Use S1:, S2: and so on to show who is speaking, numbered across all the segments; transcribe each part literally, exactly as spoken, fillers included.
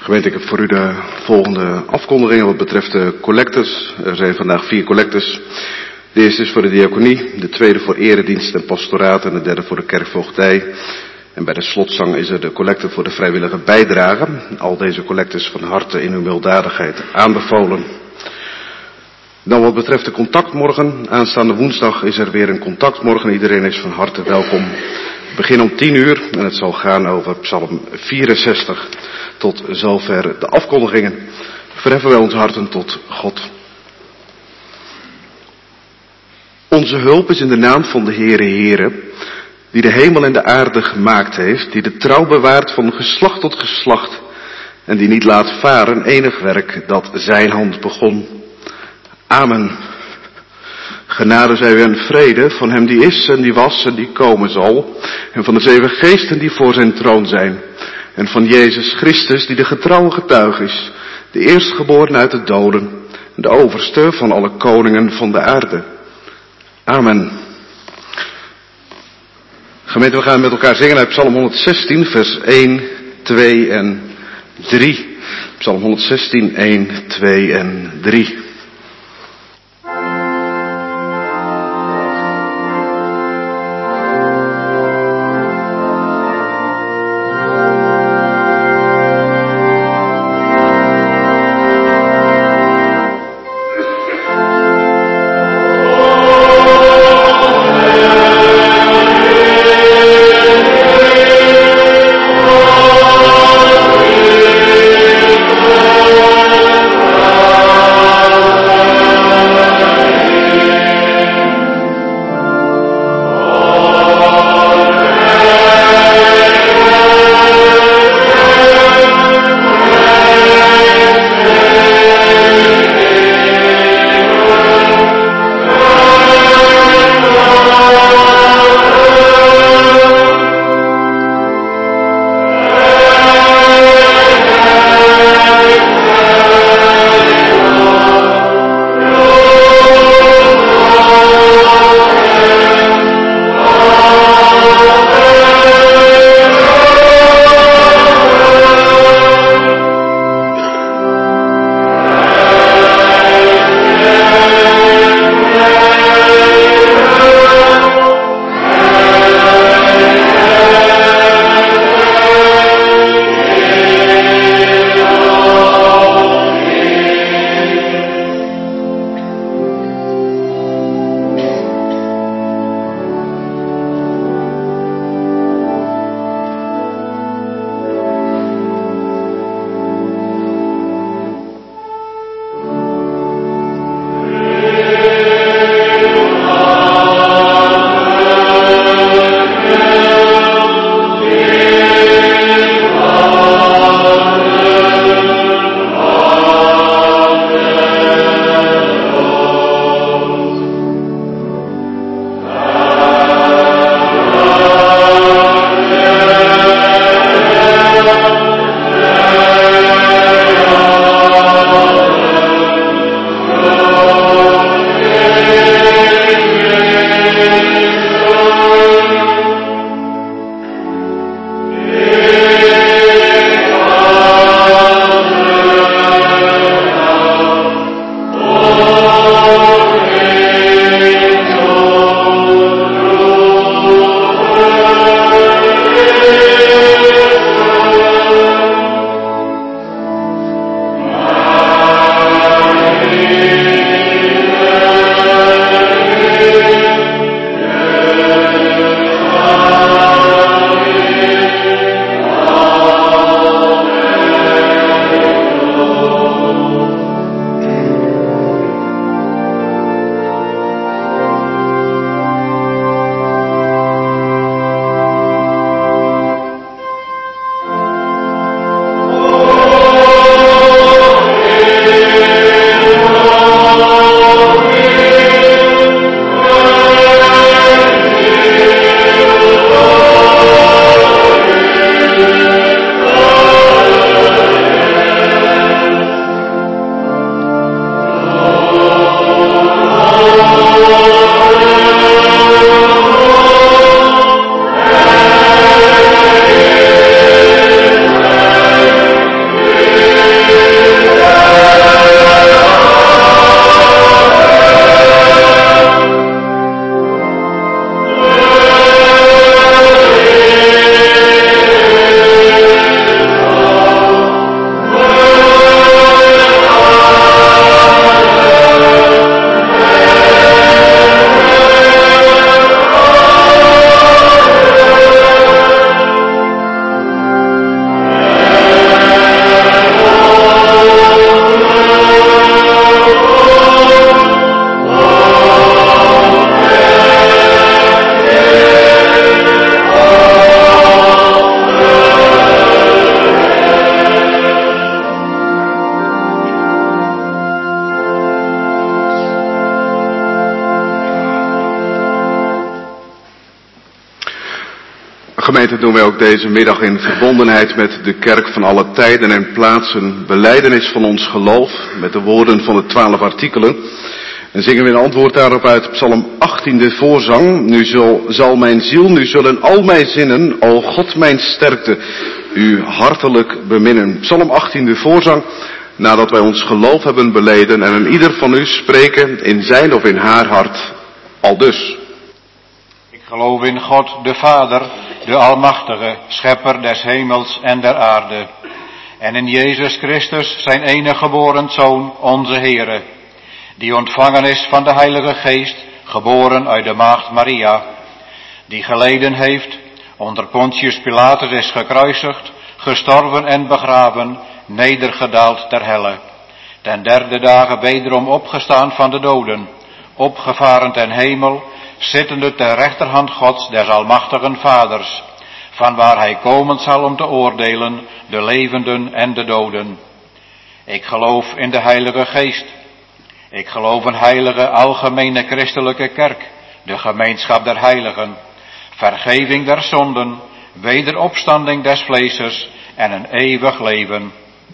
S1: Gemeente, ik heb voor u de volgende afkondigingen wat betreft de collectes. Er zijn vandaag vier collectes. De eerste is voor de diaconie, de tweede voor eredienst en pastoraat en de derde voor de kerkvoogdij. En bij de slotzang is er de collecte voor de vrijwillige bijdrage. Al deze collectes van harte in uw milddadigheid aanbevolen. Dan wat betreft de contactmorgen. Aanstaande woensdag is er weer een contactmorgen. Iedereen is van harte welkom. We beginnen om tien uur en het zal gaan over Psalm vierenzestig. Tot zover de afkondigingen. Verheffen wij onze harten tot God. Onze hulp is in de naam van de Heere Heere, die de hemel en de aarde gemaakt heeft, die de trouw bewaart van geslacht tot geslacht en die niet laat varen enig werk dat zijn hand begon. Amen. Genade zij u en vrede van hem die is en die was en die komen zal, en van de zeven geesten die voor zijn troon zijn, en van Jezus Christus die de getrouwe getuige is, de eerstgeboren uit de doden, en de overste van alle koningen van de aarde. Amen. Gemeente, we gaan met elkaar zingen uit Psalm honderdzestien, vers één, twee en drie. Psalm honderdzestien, één, twee en drie.
S2: Oh
S1: Gemeente, doen wij ook deze middag in verbondenheid met de kerk van alle tijden en plaatsen belijdenis van ons geloof met de woorden van de twaalf artikelen. En zingen we een antwoord daarop uit Psalm achttien, de voorzang. Nu zal, zal mijn ziel, nu zullen al mijn zinnen, o God mijn sterkte, u hartelijk beminnen. Psalm achttien, de voorzang, nadat wij ons geloof hebben beleden en een ieder van u spreken in zijn of in haar hart, aldus.
S2: Ik geloof in God, de Vader, de Almachtige, Schepper des hemels en der aarde. En in Jezus Christus, zijn enige geboren Zoon, onze Heere, die ontvangen is van de Heilige Geest, geboren uit de maagd Maria, die geleden heeft, onder Pontius Pilatus is gekruisigd, gestorven en begraven, nedergedaald ter helle. Ten derde dagen wederom opgestaan van de doden, opgevaren ten hemel, zittende ter rechterhand Gods des almachtigen Vaders, van waar hij komen zal om te oordelen de levenden en de doden. Ik geloof in de Heilige Geest. Ik geloof een heilige, algemene christelijke kerk, de gemeenschap der heiligen, vergeving der zonden, wederopstanding des vleeses en een eeuwig leven.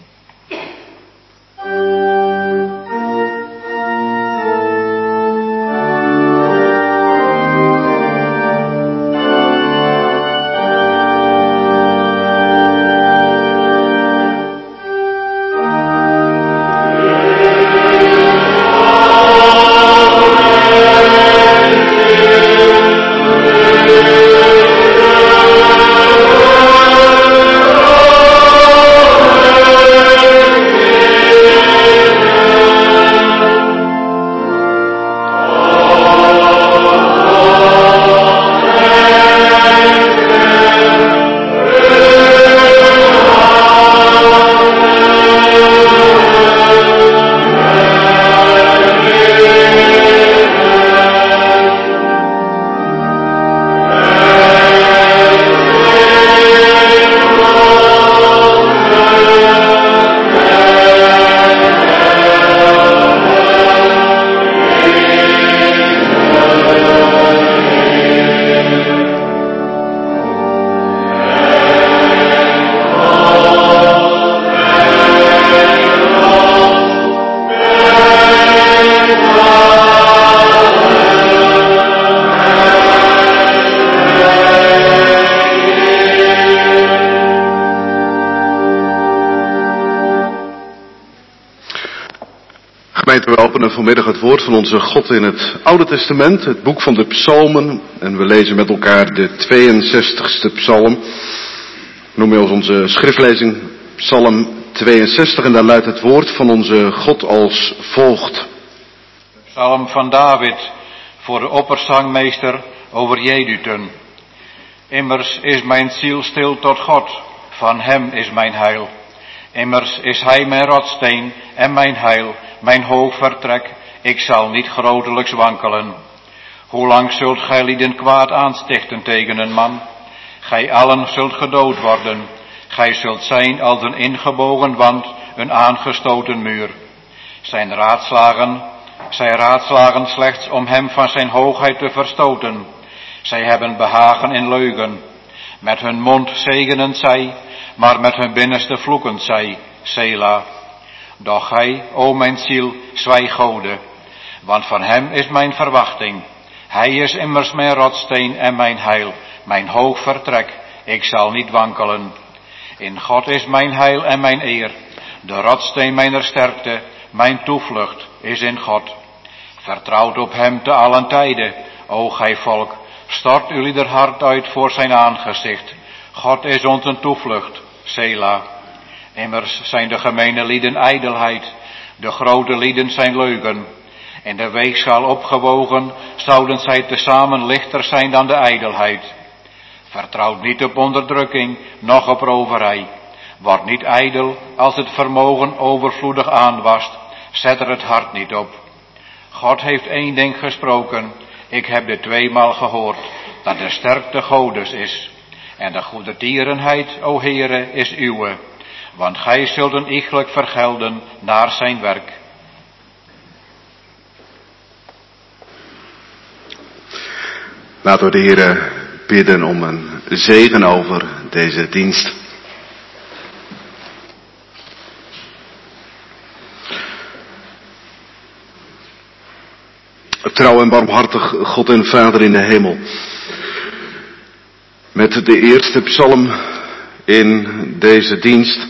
S1: We openen vanmiddag het woord van onze God in het Oude Testament, het boek van de Psalmen. En we lezen met elkaar de tweeënzestigste psalm. Noemen we als onze schriftlezing Psalm tweeënzestig en daar luidt het woord van onze God als volgt.
S2: Psalm van David voor de opperzangmeester over Jedutun. Immers is mijn ziel stil tot God, van hem is mijn heil. Immers is hij mijn rotsteen en mijn heil, mijn hoog vertrek, ik zal niet grotelijks wankelen. Hoe lang zult gij lieden kwaad aanstichten tegen een man? Gij allen zult gedood worden. Gij zult zijn als een ingebogen wand, een aangestoten muur. Zijn raadslagen, zij raadslagen slechts om hem van zijn hoogheid te verstoten. Zij hebben behagen in leugen. Met hun mond zegenen zij, maar met hun binnenste vloeken zij, Sela. Doch gij, o mijn ziel, zwijg Gode, want van hem is mijn verwachting. Hij is immers mijn rotsteen en mijn heil, mijn hoog vertrek, ik zal niet wankelen. In God is mijn heil en mijn eer, de rotsteen mijner sterkte, mijn toevlucht is in God. Vertrouwt op hem te allen tijden, o gij volk, stort uw ieder hart uit voor zijn aangezicht. God is onze toevlucht, Sela. Immers zijn de gemene lieden ijdelheid, de grote lieden zijn leugen. In de weegschaal opgewogen zouden zij tezamen lichter zijn dan de ijdelheid. Vertrouwt niet op onderdrukking, noch op roverij. Word niet ijdel als het vermogen overvloedig aanwast, zet er het hart niet op. God heeft één ding gesproken, ik heb dit tweemaal gehoord, dat de sterkte Godes is. En de goede tierenheid, o Heere, is uwe, want gij zult een iegelijk vergelden naar zijn werk.
S1: Laten we de Heere bidden om een zegen over deze dienst. Trouw en barmhartig God en Vader in de hemel. Met de eerste psalm in deze dienst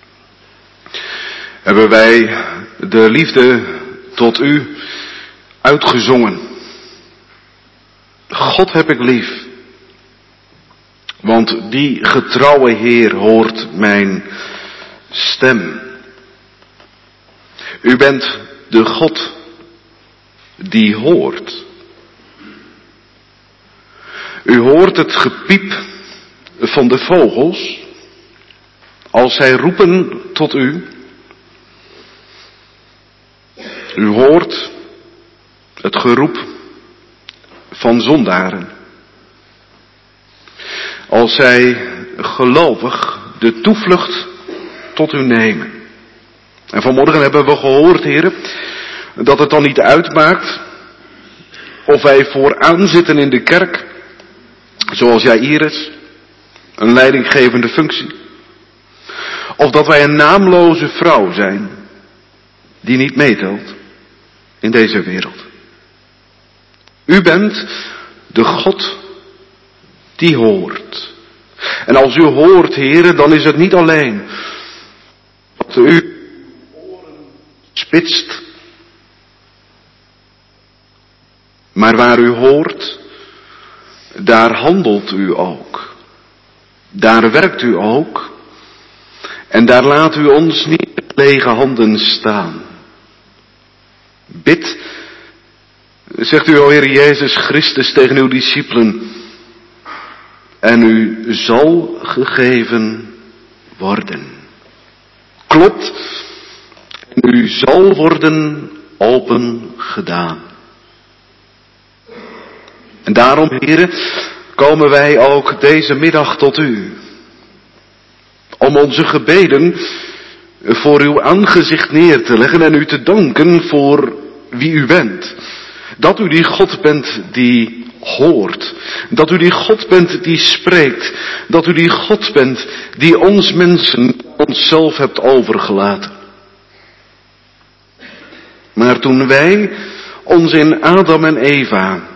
S1: hebben wij de liefde tot u uitgezongen. God heb ik lief, want die getrouwe Heer hoort mijn stem. U bent de God die hoort. U hoort het gepiep van de vogels als zij roepen tot u. U hoort het geroep van zondaren als zij gelovig de toevlucht tot u nemen. En vanmorgen hebben we gehoord, heren, dat het dan niet uitmaakt of wij vooraan zitten in de kerk, zoals Jairus, een leidinggevende functie, of dat wij een naamloze vrouw zijn die niet meetelt in deze wereld. U bent de God die hoort. En als u hoort, heren, dan is het niet alleen dat u oren spitst, maar waar u hoort, daar handelt u ook. Daar werkt u ook. En daar laat u ons niet met lege handen staan. Bid, zegt u, o Heer Jezus Christus, tegen uw discipelen, en u zal gegeven worden. Klopt, en u zal worden open gedaan. En daarom, heren, komen wij ook deze middag tot u. Om onze gebeden voor uw aangezicht neer te leggen en u te danken voor wie u bent. Dat u die God bent die hoort. Dat u die God bent die spreekt. Dat u die God bent die ons mensen onszelf hebt overgelaten. Maar toen wij ons in Adam en Eva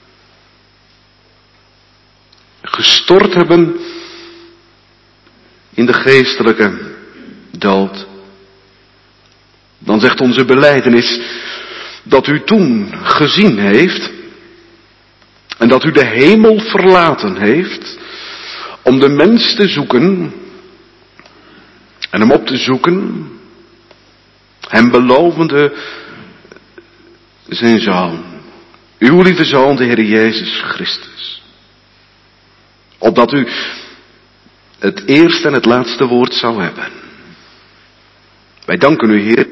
S1: gestort hebben in de geestelijke dood, dan zegt onze belijdenis dat u toen gezien heeft en dat u de hemel verlaten heeft om de mens te zoeken en hem op te zoeken, hem belovende zijn zoon, uw lieve zoon, de Heer Jezus Christus. Opdat u het eerste en het laatste woord zou hebben. Wij danken u, Heer.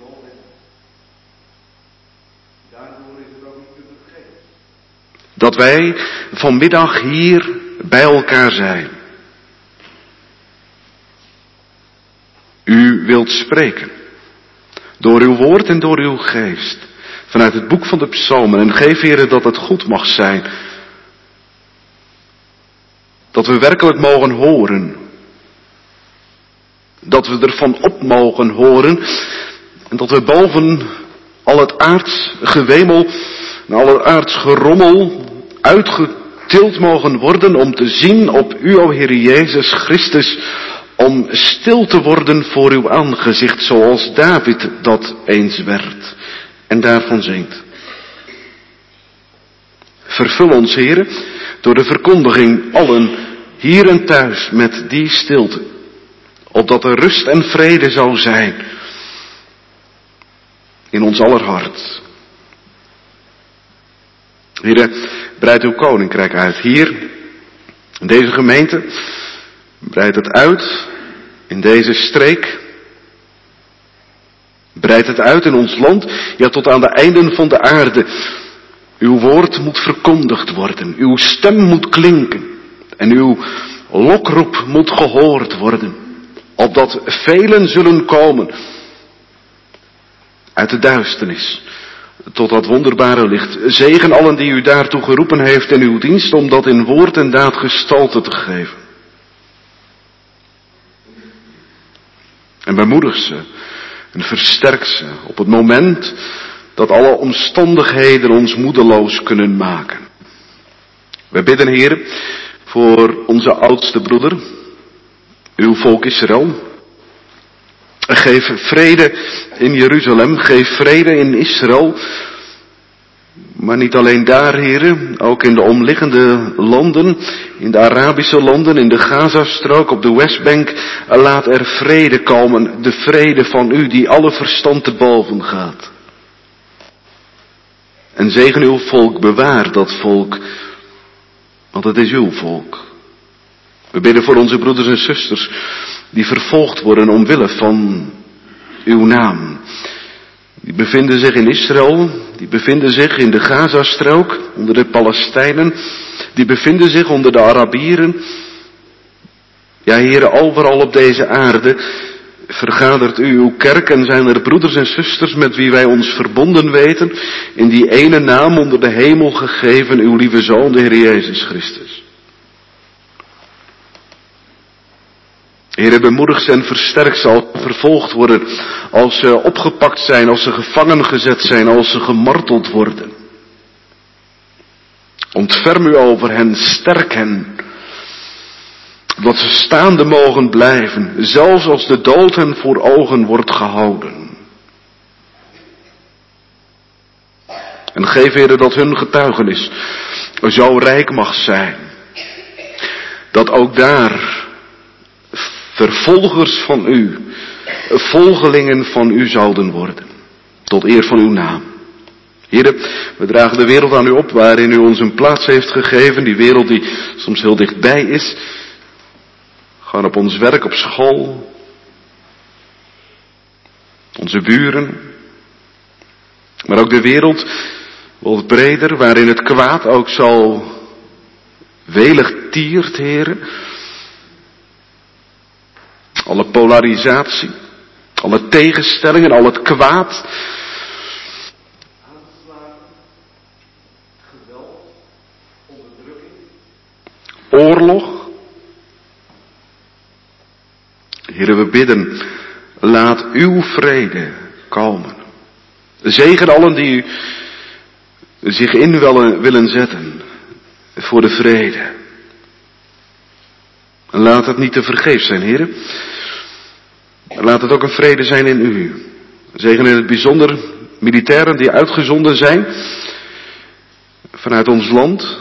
S1: Daardoor is het ook niet te vergeten dat wij vanmiddag hier bij elkaar zijn. U wilt spreken. Door uw woord en door uw geest. Vanuit het boek van de psalmen. En geef, Heer, dat het goed mag zijn. Dat we werkelijk mogen horen. Dat we ervan op mogen horen. En dat we boven al het aards gewemel en al het aards gerommel uitgetild mogen worden om te zien op u, o Heer Jezus Christus, om stil te worden voor uw aangezicht, zoals David dat eens werd en daarvan zingt. Vervul ons, Heere, door de verkondiging allen hier en thuis met die stilte, opdat er rust en vrede zou zijn in ons aller hart. Heere, breid uw koninkrijk uit hier, in deze gemeente, breid het uit in deze streek, breid het uit in ons land, ja tot aan de einden van de aarde. Uw woord moet verkondigd worden, uw stem moet klinken en uw lokroep moet gehoord worden, opdat velen zullen komen uit de duisternis tot dat wonderbare licht. Zegen allen die u daartoe geroepen heeft in uw dienst, om dat in woord en daad gestalte te geven. En bemoedig ze en versterk ze op het moment dat alle omstandigheden ons moedeloos kunnen maken. We bidden, Heer, voor onze oudste broeder, uw volk Israël. Geef vrede in Jeruzalem, geef vrede in Israël. Maar niet alleen daar, heren, ook in de omliggende landen, in de Arabische landen, in de Gazastrook, op de Westbank. Laat er vrede komen, de vrede van u die alle verstand te boven gaat. En zegen uw volk, bewaar dat volk, want het is uw volk. We bidden voor onze broeders en zusters die vervolgd worden omwille van uw naam. Die bevinden zich in Israël, die bevinden zich in de Gazastrook, onder de Palestijnen, die bevinden zich onder de Arabieren. Ja, heren, overal op deze aarde vergadert u uw kerk en zijn er broeders en zusters met wie wij ons verbonden weten, in die ene naam onder de hemel gegeven, uw lieve Zoon, de Heer Jezus Christus. Heere, bemoedig ze en versterk ze als ze vervolgd worden, als ze opgepakt zijn, als ze gevangen gezet zijn, als ze gemarteld worden. Ontferm u over hen, sterk hen, dat ze staande mogen blijven, zelfs als de dood hen voor ogen wordt gehouden. En geef, Heere, dat hun getuigenis zo rijk mag zijn, dat ook daar vervolgers van u, volgelingen van u zouden worden, tot eer van uw naam. Heere, we dragen de wereld aan u op waarin u ons een plaats heeft gegeven, die wereld die soms heel dichtbij is. Gewoon op ons werk, op school, onze buren, maar ook de wereld wat breder, waarin het kwaad ook zo welig tiert, Heere. Alle polarisatie, alle tegenstellingen, al het kwaad. Aanslagen, geweld, onderdrukking, oorlog. Heere, we bidden, laat uw vrede komen. Zegen allen die zich in willen zetten voor de vrede. En laat het niet te vergeefs zijn, heren. Laat het ook een vrede zijn in u. Zegen in het bijzonder militairen die uitgezonden zijn vanuit ons land.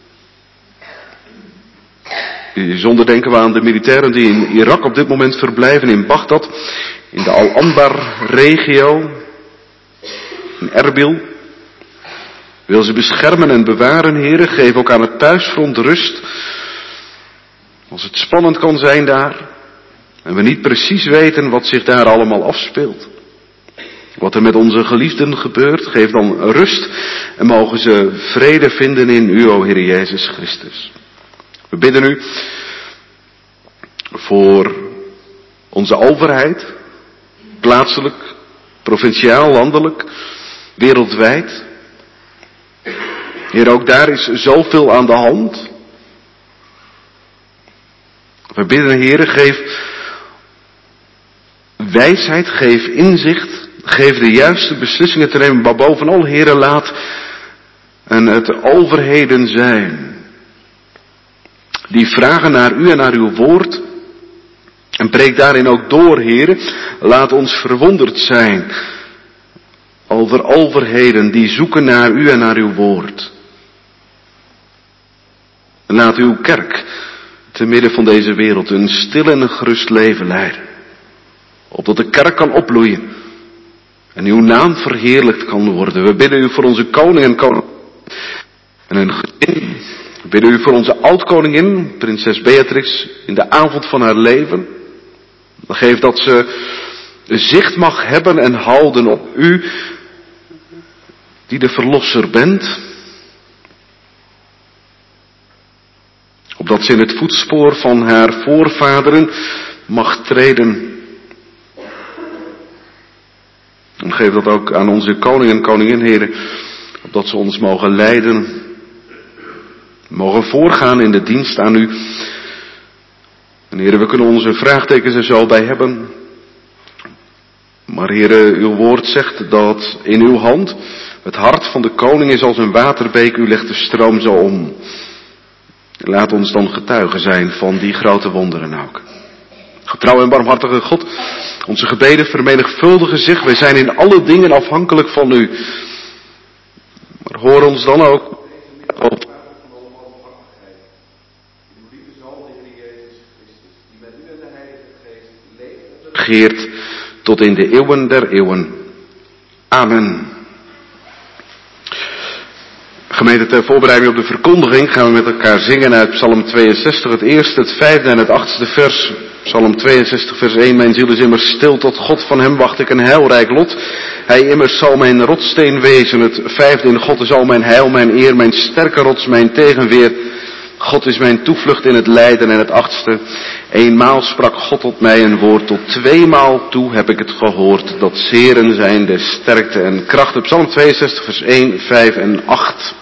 S1: Bijzonder denken we aan de militairen die in Irak op dit moment verblijven, in Bagdad, in de Al-Anbar-regio, in Erbil. Wil ze beschermen en bewaren, heren. Geef ook aan het thuisfront rust. Als het spannend kan zijn daar, en we niet precies weten wat zich daar allemaal afspeelt. Wat er met onze geliefden gebeurt, geef dan rust en mogen ze vrede vinden in u, o Heer Jezus Christus. We bidden u voor onze overheid, plaatselijk, provinciaal, landelijk, wereldwijd. Heer, ook daar is zoveel aan de hand. We bidden, Heere, geef wijsheid, geef inzicht, geef de juiste beslissingen te nemen, maar bovenal, Heere, laat en het overheden zijn die vragen naar u en naar uw woord en breek daarin ook door, Heere. Laat ons verwonderd zijn over overheden die zoeken naar u en naar uw woord. En laat uw kerk te midden van deze wereld een stil en een gerust leven leiden. Opdat de kerk kan opbloeien en uw naam verheerlijkt kan worden. We bidden u voor onze koning en koning en hun gezin. We bidden u voor onze oud-koningin, prinses Beatrix, in de avond van haar leven. Geef dat ze zicht mag hebben en houden op u, die de verlosser bent. Opdat ze in het voetspoor van haar voorvaderen mag treden. En geef dat ook aan onze koning en koningin, heren, opdat ze ons mogen leiden, mogen voorgaan in de dienst aan u. En heren, we kunnen onze vraagtekens er zo bij hebben. Maar heren, uw woord zegt dat in uw hand het hart van de koning is als een waterbeek, u legt de stroom zo om. Laat ons dan getuigen zijn van die grote wonderen ook. Getrouw en barmhartige God, onze gebeden vermenigvuldigen zich. Wij zijn in alle dingen afhankelijk van u. Maar hoor ons dan ook. Geert tot in de eeuwen der eeuwen. Amen. Gemeente, ter voorbereiding op de verkondiging gaan we met elkaar zingen uit Psalm tweeënzestig, het eerste, het vijfde en het achtste vers. Psalm tweeënzestig, vers één. Mijn ziel is immers stil tot God, van hem wacht ik een heilrijk lot. Hij immers zal mijn rotsteen wezen. Het vijfde, in God is al mijn heil, mijn eer, mijn sterke rots, mijn tegenweer. God is mijn toevlucht in het lijden. En het achtste, eenmaal sprak God tot mij een woord, tot tweemaal toe heb ik het gehoord, dat zeren zijn de sterkte en kracht. Psalm tweeënzestig, vers één, vijf en acht.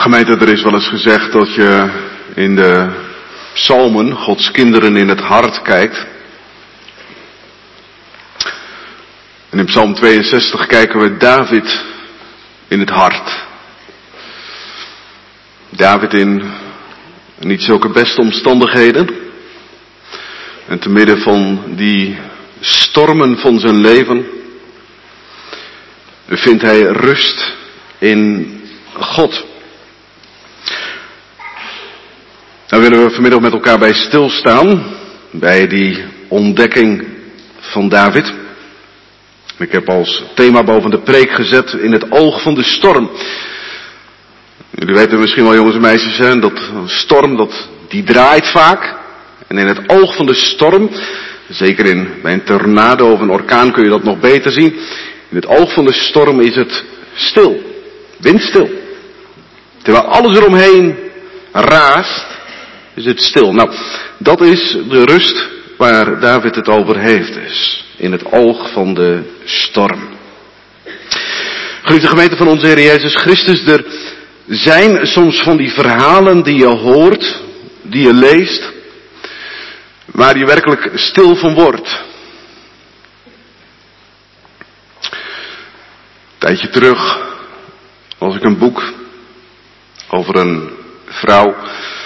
S1: Gemeente, er is wel eens gezegd dat je in de psalmen Gods kinderen in het hart kijkt. En in Psalm tweeënzestig kijken we David in het hart. David in niet zulke beste omstandigheden. En te midden van die stormen van zijn leven vindt hij rust in God. Daar willen we vanmiddag met elkaar bij stilstaan, bij die ontdekking van David. Ik heb als thema boven de preek gezet in het oog van de storm. Jullie weten misschien wel, jongens en meisjes, hè, dat een storm, dat, die draait vaak. En in het oog van de storm, zeker in, bij een tornado of een orkaan kun je dat nog beter zien. In het oog van de storm is het stil, windstil. Terwijl alles eromheen raast, is het stil. Nou, dat is de rust waar David het over heeft, dus. In het oog van de storm. Geliefde gemeente van onze Heer Jezus Christus, er zijn soms van die verhalen die je hoort, die je leest, waar je werkelijk stil van wordt. Een tijdje terug las ik een boek over een vrouw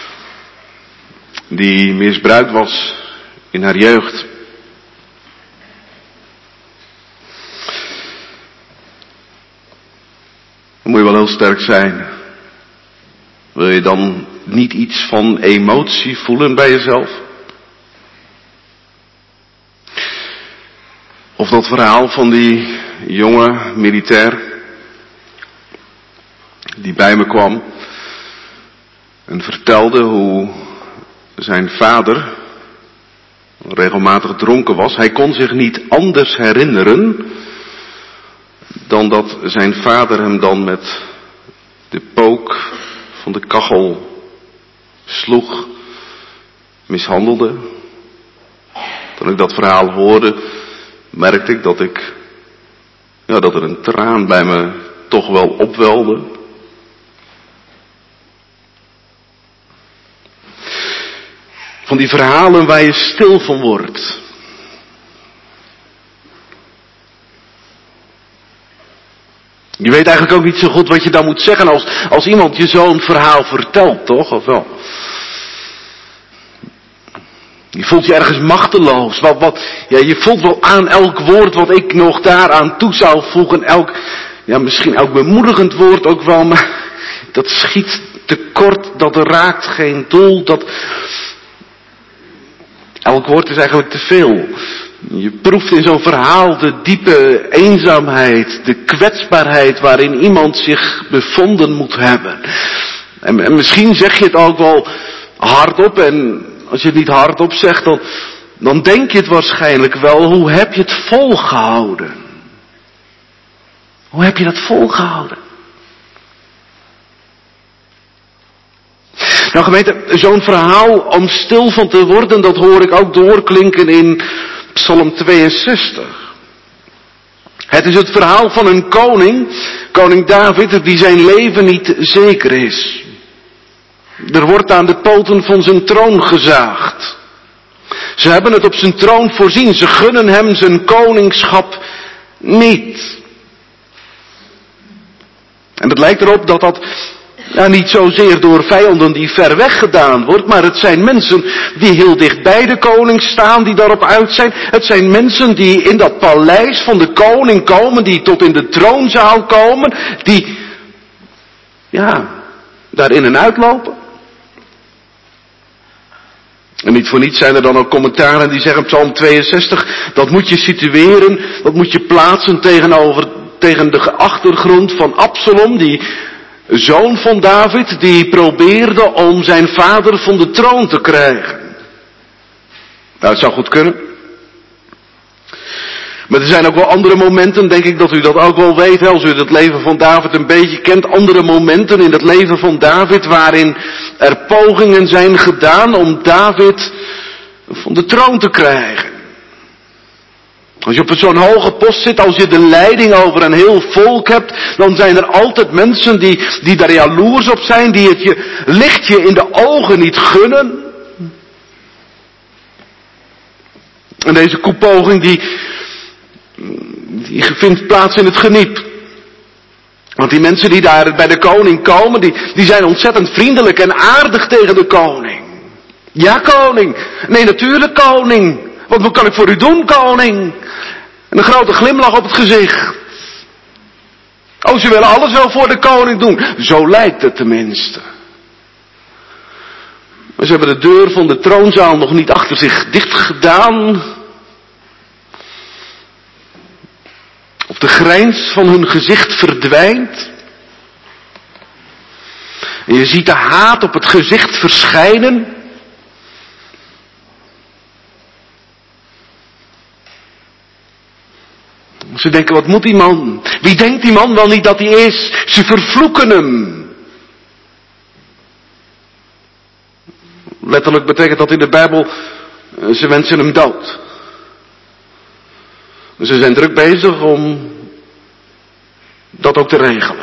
S1: die misbruikt was in haar jeugd. Dan moet je wel heel sterk zijn. Wil je dan niet iets van emotie voelen bij jezelf? Of dat verhaal van die jonge militair die bij me kwam en vertelde hoe zijn vader regelmatig dronken was. Hij kon zich niet anders herinneren dan dat zijn vader hem dan met de pook van de kachel sloeg, mishandelde. Toen ik dat verhaal hoorde, merkte ik dat ik, ja, dat er een traan bij me toch wel opwelde. Van die verhalen waar je stil van wordt. Je weet eigenlijk ook niet zo goed wat je dan moet zeggen als, als iemand je zo'n verhaal vertelt, toch? Of wel? Je voelt je ergens machteloos. Wat, wat, ja, je voelt wel aan elk woord wat ik nog daaraan toe zou voegen. Elk, ja, misschien elk bemoedigend woord ook wel, maar dat schiet tekort, dat raakt geen doel. Dat, elk woord is eigenlijk te veel. Je proeft in zo'n verhaal de diepe eenzaamheid, de kwetsbaarheid waarin iemand zich bevonden moet hebben. En, en misschien zeg je het ook wel hardop, en als je het niet hardop zegt, dan, dan denk je het waarschijnlijk wel. Hoe heb je het volgehouden? Hoe heb je dat volgehouden? Nou gemeente, zo'n verhaal om stil van te worden, dat hoor ik ook doorklinken in Psalm tweeënzestig. Het is het verhaal van een koning, koning David, die zijn leven niet zeker is. Er wordt aan de poten van zijn troon gezaagd. Ze hebben het op zijn troon voorzien, ze gunnen hem zijn koningschap niet. En het lijkt erop dat dat ja, niet zozeer door vijanden die ver weg gedaan wordt, maar het zijn mensen die heel dicht bij de koning staan, die daarop uit zijn. Het zijn mensen die in dat paleis van de koning komen, die tot in de troonzaal komen, die, ja, daar in en uitlopen. En niet voor niets zijn er dan ook commentaren die zeggen, Psalm tweeënzestig, dat moet je situeren, dat moet je plaatsen tegenover, tegen de achtergrond van Absalom, die zoon van David, die probeerde om zijn vader van de troon te krijgen. Nou, het zou goed kunnen. Maar er zijn ook wel andere momenten, denk ik dat u dat ook wel weet, als u het leven van David een beetje kent, andere momenten in het leven van David waarin er pogingen zijn gedaan om David van de troon te krijgen. Als je op zo'n hoge post zit, als je de leiding over een heel volk hebt, dan zijn er altijd mensen die, die daar jaloers op zijn, die het je lichtje in de ogen niet gunnen. En deze koepoging die, die vindt plaats in het geniep. Want die mensen die daar bij de koning komen, die, die zijn ontzettend vriendelijk en aardig tegen de koning. Ja, koning. Nee, natuurlijk, koning. Wat kan ik voor u doen, koning? En een grote glimlach op het gezicht. Oh, ze willen alles wel voor de koning doen. Zo lijkt het tenminste. Maar ze hebben de deur van de troonzaal nog niet achter zich dicht gedaan. Of de grijns van hun gezicht verdwijnt. En je ziet de haat op het gezicht verschijnen. Ze denken, wat moet die man? Wie denkt die man wel niet dat hij is? Ze vervloeken hem. Letterlijk betekent dat in de Bijbel, ze wensen hem dood. Ze zijn druk bezig om dat ook te regelen.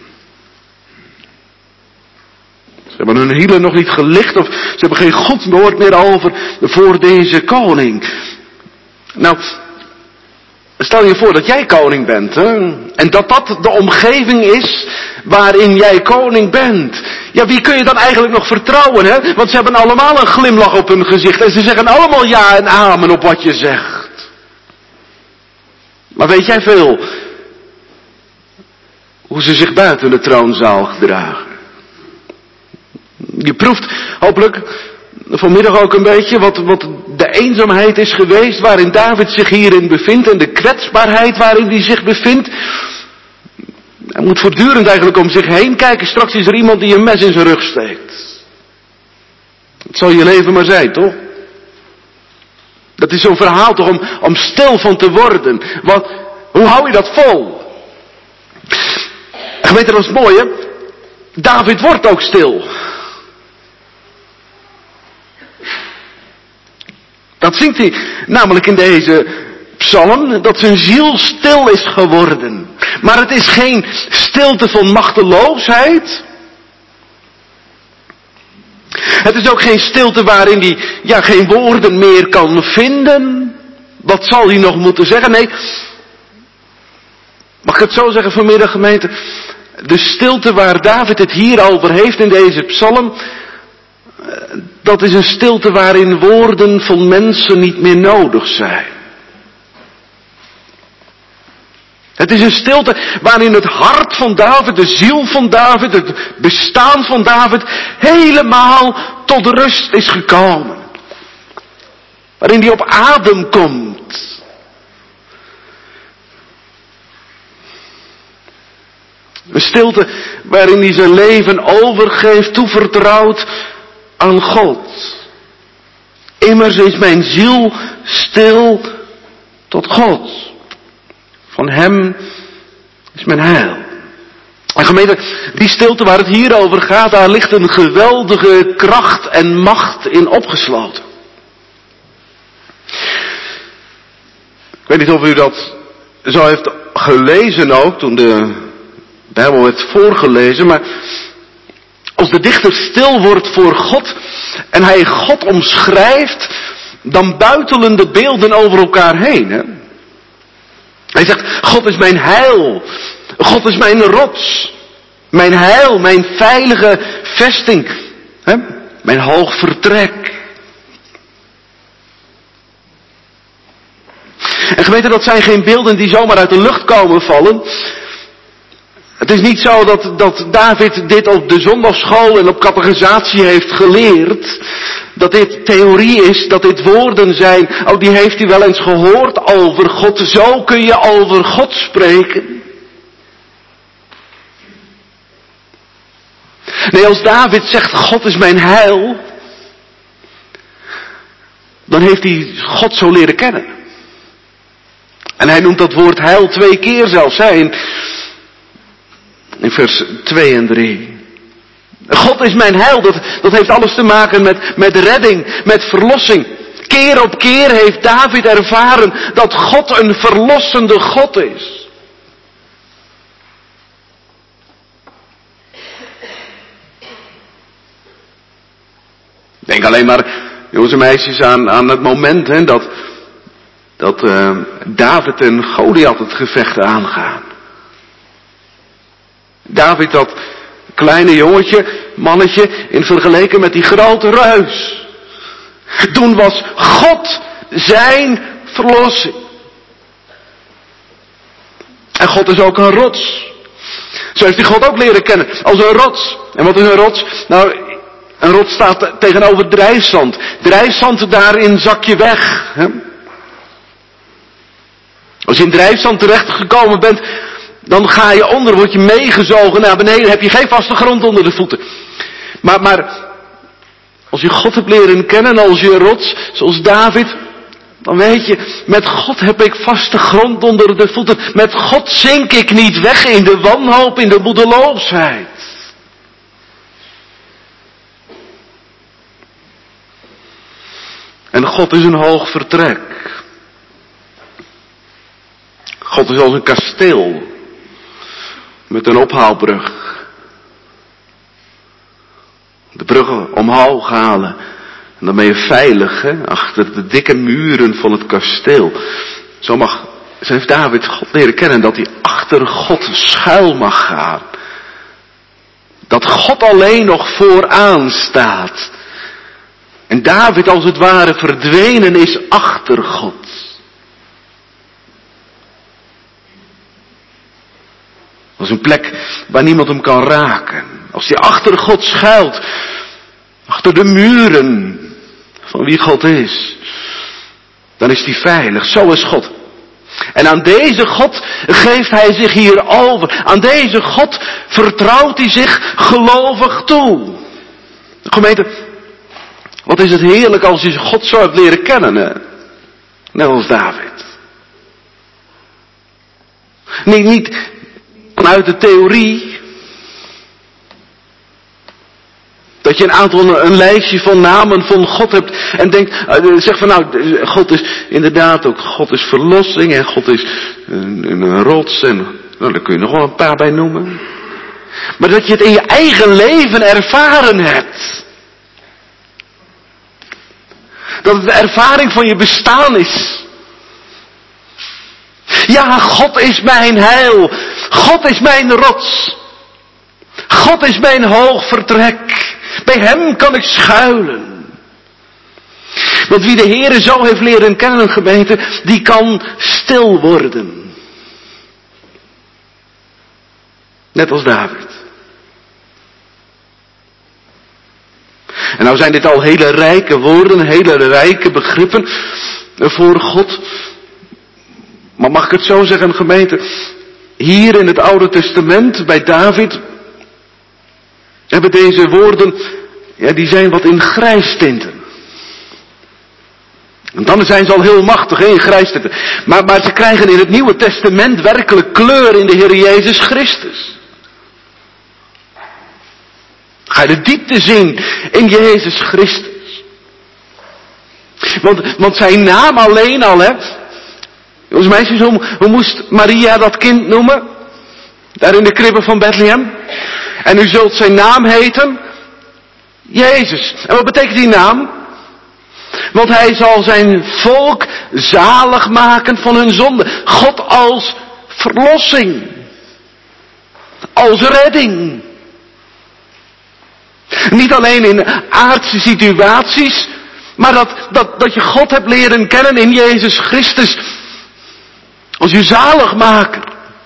S1: Ze hebben hun hielen nog niet gelicht of ze hebben geen godswoord meer over voor deze koning. Nou, stel je voor dat jij koning bent, hè? En dat dat de omgeving is waarin jij koning bent. Ja, wie kun je dan eigenlijk nog vertrouwen, hè? Want ze hebben allemaal een glimlach op hun gezicht en ze zeggen allemaal ja en amen op wat je zegt. Maar weet jij veel hoe ze zich buiten de troonzaal gedragen? Je proeft hopelijk vanmiddag ook een beetje wat, wat de eenzaamheid is geweest waarin David zich hierin bevindt en de kwetsbaarheid waarin hij zich bevindt. Hij moet voortdurend eigenlijk om zich heen kijken. Straks is er iemand die een mes in zijn rug steekt. Het zal je leven maar zijn, toch? Dat is zo'n verhaal toch om, om stil van te worden. Want hoe hou je dat vol? En weet je, dat is het mooie. David wordt ook stil. Dat zingt hij namelijk in deze psalm, dat zijn ziel stil is geworden. Maar het is geen stilte van machteloosheid. Het is ook geen stilte waarin hij ja, geen woorden meer kan vinden. Wat zal hij nog moeten zeggen? Nee, mag ik het zo zeggen vanmiddag, gemeente? De stilte waar David het hier over heeft in deze psalm, dat is een stilte waarin woorden van mensen niet meer nodig zijn. Het is een stilte waarin het hart van David, de ziel van David, het bestaan van David helemaal tot rust is gekomen. Waarin hij op adem komt. Een stilte waarin hij zijn leven overgeeft, toevertrouwt aan God. Immers is mijn ziel stil tot God. Van hem is mijn heil. En gemeente, die stilte waar het hier over gaat, daar ligt een geweldige kracht en macht in opgesloten. Ik weet niet of u dat zo heeft gelezen ook, toen de Bijbel werd voorgelezen, maar als de dichter stil wordt voor God en hij God omschrijft, dan buitelen de beelden over elkaar heen. Hè? Hij zegt, God is mijn heil, God is mijn rots, mijn heil, mijn veilige vesting, hè? Mijn hoog vertrek. En geweten, dat zijn geen beelden die zomaar uit de lucht komen vallen. Het is niet zo dat, dat David dit op de zondagsschool en op catechisatie heeft geleerd. Dat dit theorie is, dat dit woorden zijn. Oh, die heeft hij wel eens gehoord over God. Zo kun je over God spreken. Nee, als David zegt, God is mijn heil, dan heeft hij God zo leren kennen. En hij noemt dat woord heil twee keer zelfs. Hè? In, in vers twee en drie. God is mijn heil. Dat, dat heeft alles te maken met, met redding, met verlossing. Keer op keer heeft David ervaren dat God een verlossende God is. Denk alleen maar, jongens en meisjes, aan, aan het moment hè, dat, dat uh, David en Goliath het gevecht aangaan. David, dat kleine jongetje, mannetje, in vergelijking met die grote reus. Toen was God zijn verlossing. En God is ook een rots. Zo heeft hij God ook leren kennen, als een rots. En wat is een rots? Nou, een rots staat tegenover drijfzand. Drijfzand, daarin zak je weg. Hè? Als je in drijfzand terechtgekomen bent, dan ga je onder, word je meegezogen naar beneden, heb je geen vaste grond onder de voeten. Maar, maar als je God hebt leren kennen, als je rots, zoals David, dan weet je, met God heb ik vaste grond onder de voeten. Met God zink ik niet weg in de wanhoop, in de moedeloosheid. En God is een hoog vertrek. God is als een kasteel met een ophaalbrug. De bruggen omhoog halen. En dan ben je veilig, hè, achter de dikke muren van het kasteel. Zo mag, zo heeft David God leren kennen, dat hij achter God schuil mag gaan. Dat God alleen nog vooraan staat. En David als het ware verdwenen is achter God. Dat is een plek waar niemand hem kan raken. Als hij achter God schuilt, achter de muren van wie God is, dan is hij veilig. Zo is God. En aan deze God geeft hij zich hier over. Aan deze God vertrouwt hij zich gelovig toe. Gemeente, wat is het heerlijk als je God zo hebt leren kennen, hè? Net als David. Niet, niet vanuit de theorie, dat je een aantal, een lijstje van namen van God hebt en denkt, uh, zeg van nou, God is inderdaad ook, God is verlossing en God is een, een rots en nou, daar kun je nog wel een paar bij noemen. Maar dat je het in je eigen leven ervaren hebt. Dat het de ervaring van je bestaan is. Ja, God is mijn heil. God is mijn rots. God is mijn hoog vertrek. Bij hem kan ik schuilen. Want wie de Heere zo heeft leren kennen, gemeente, die kan stil worden. Net als David. En nou zijn dit al hele rijke woorden, hele rijke begrippen voor God. Maar mag ik het zo zeggen, gemeente? Hier in het Oude Testament, bij David, hebben deze woorden, ja, die zijn wat in grijstinten. En dan zijn ze al heel machtig, hè, in grijstinten. Maar, maar ze krijgen in het Nieuwe Testament werkelijk kleur in de Heer Jezus Christus. Ga je de diepte zien in Jezus Christus. Want, want zijn naam alleen al, hè. Jongens en meisjes, hoe, hoe moest Maria dat kind noemen? Daar in de kribbe van Bethlehem. En u zult zijn naam heten Jezus. En wat betekent die naam? Want hij zal zijn volk zalig maken van hun zonde. God als verlossing. Als redding. Niet alleen in aardse situaties, maar dat, dat, dat je God hebt leren kennen in Jezus Christus. Als je zaligmaker.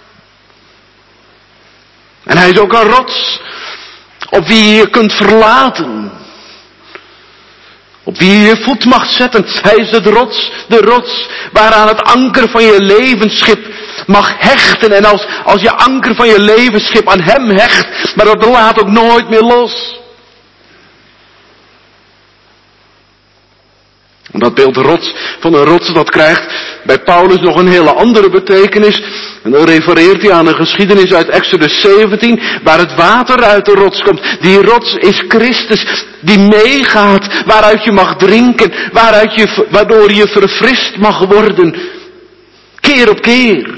S1: En hij is ook een rots op wie je je kunt verlaten. Op wie je je voet mag zetten. Hij is het rots, de rots waaraan het anker van je levensschip mag hechten. En als, als je anker van je levensschip aan hem hecht, maar dat laat ook nooit meer los. Omdat Dat beeld rots, van een rots, dat krijgt bij Paulus nog een hele andere betekenis. En dan refereert hij aan een geschiedenis uit Exodus zeventien, waar het water uit de rots komt. Die rots is Christus, die meegaat, waaruit je mag drinken, waaruit je, waardoor je verfrist mag worden. Keer op keer.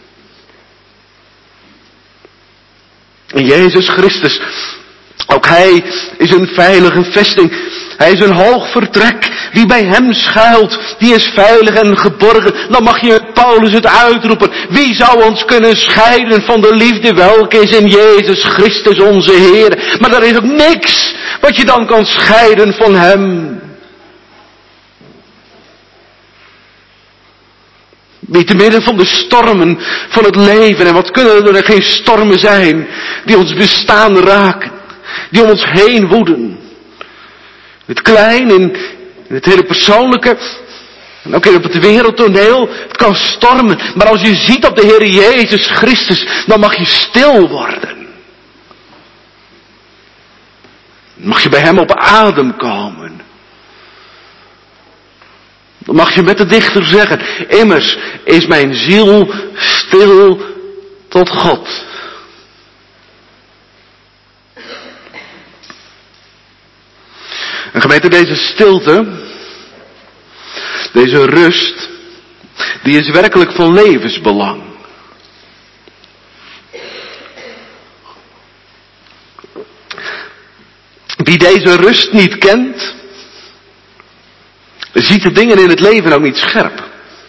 S1: En Jezus Christus, ook Hij is een veilige vesting. Hij is een hoog vertrek. Wie bij Hem schuilt, die is veilig en geborgen. Dan mag je Paulus het uitroepen. Wie zou ons kunnen scheiden van de liefde welke is in Jezus Christus onze Heer? Maar er is ook niks wat je dan kan scheiden van Hem. Wie te midden van de stormen van het leven, en wat kunnen er geen stormen zijn die ons bestaan raken, die om ons heen woeden. Het klein in het hele persoonlijke, en ook op het wereldtoneel, het kan stormen. Maar als je ziet op de Heer Jezus Christus, dan mag je stil worden. Dan mag je bij Hem op adem komen. Dan mag je met de dichter zeggen, immers is mijn ziel stil tot God. En gemeente, deze stilte, deze rust, die is werkelijk van levensbelang. Wie deze rust niet kent, ziet de dingen in het leven ook niet scherp.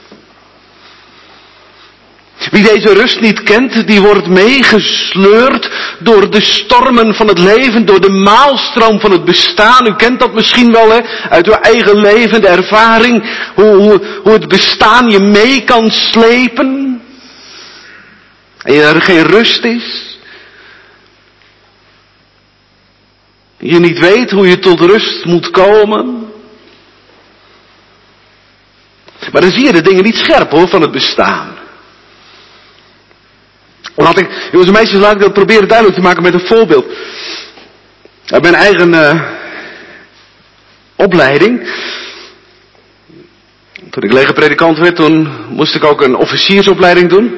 S1: Wie deze rust niet kent, die wordt meegesleurd door de stormen van het leven, door de maalstroom van het bestaan. U kent dat misschien wel, hè, uit uw eigen leven, de ervaring, hoe, hoe, hoe het bestaan je mee kan slepen. En er geen rust is. Je niet weet hoe je tot rust moet komen. Maar dan zie je de dingen niet scherp, hoor, van het bestaan. Laat ik, jongens en meisjes, laat ik dat proberen duidelijk te maken met een voorbeeld. Uit mijn eigen uh, opleiding. Toen ik legerpredikant werd, toen moest ik ook een officiersopleiding doen.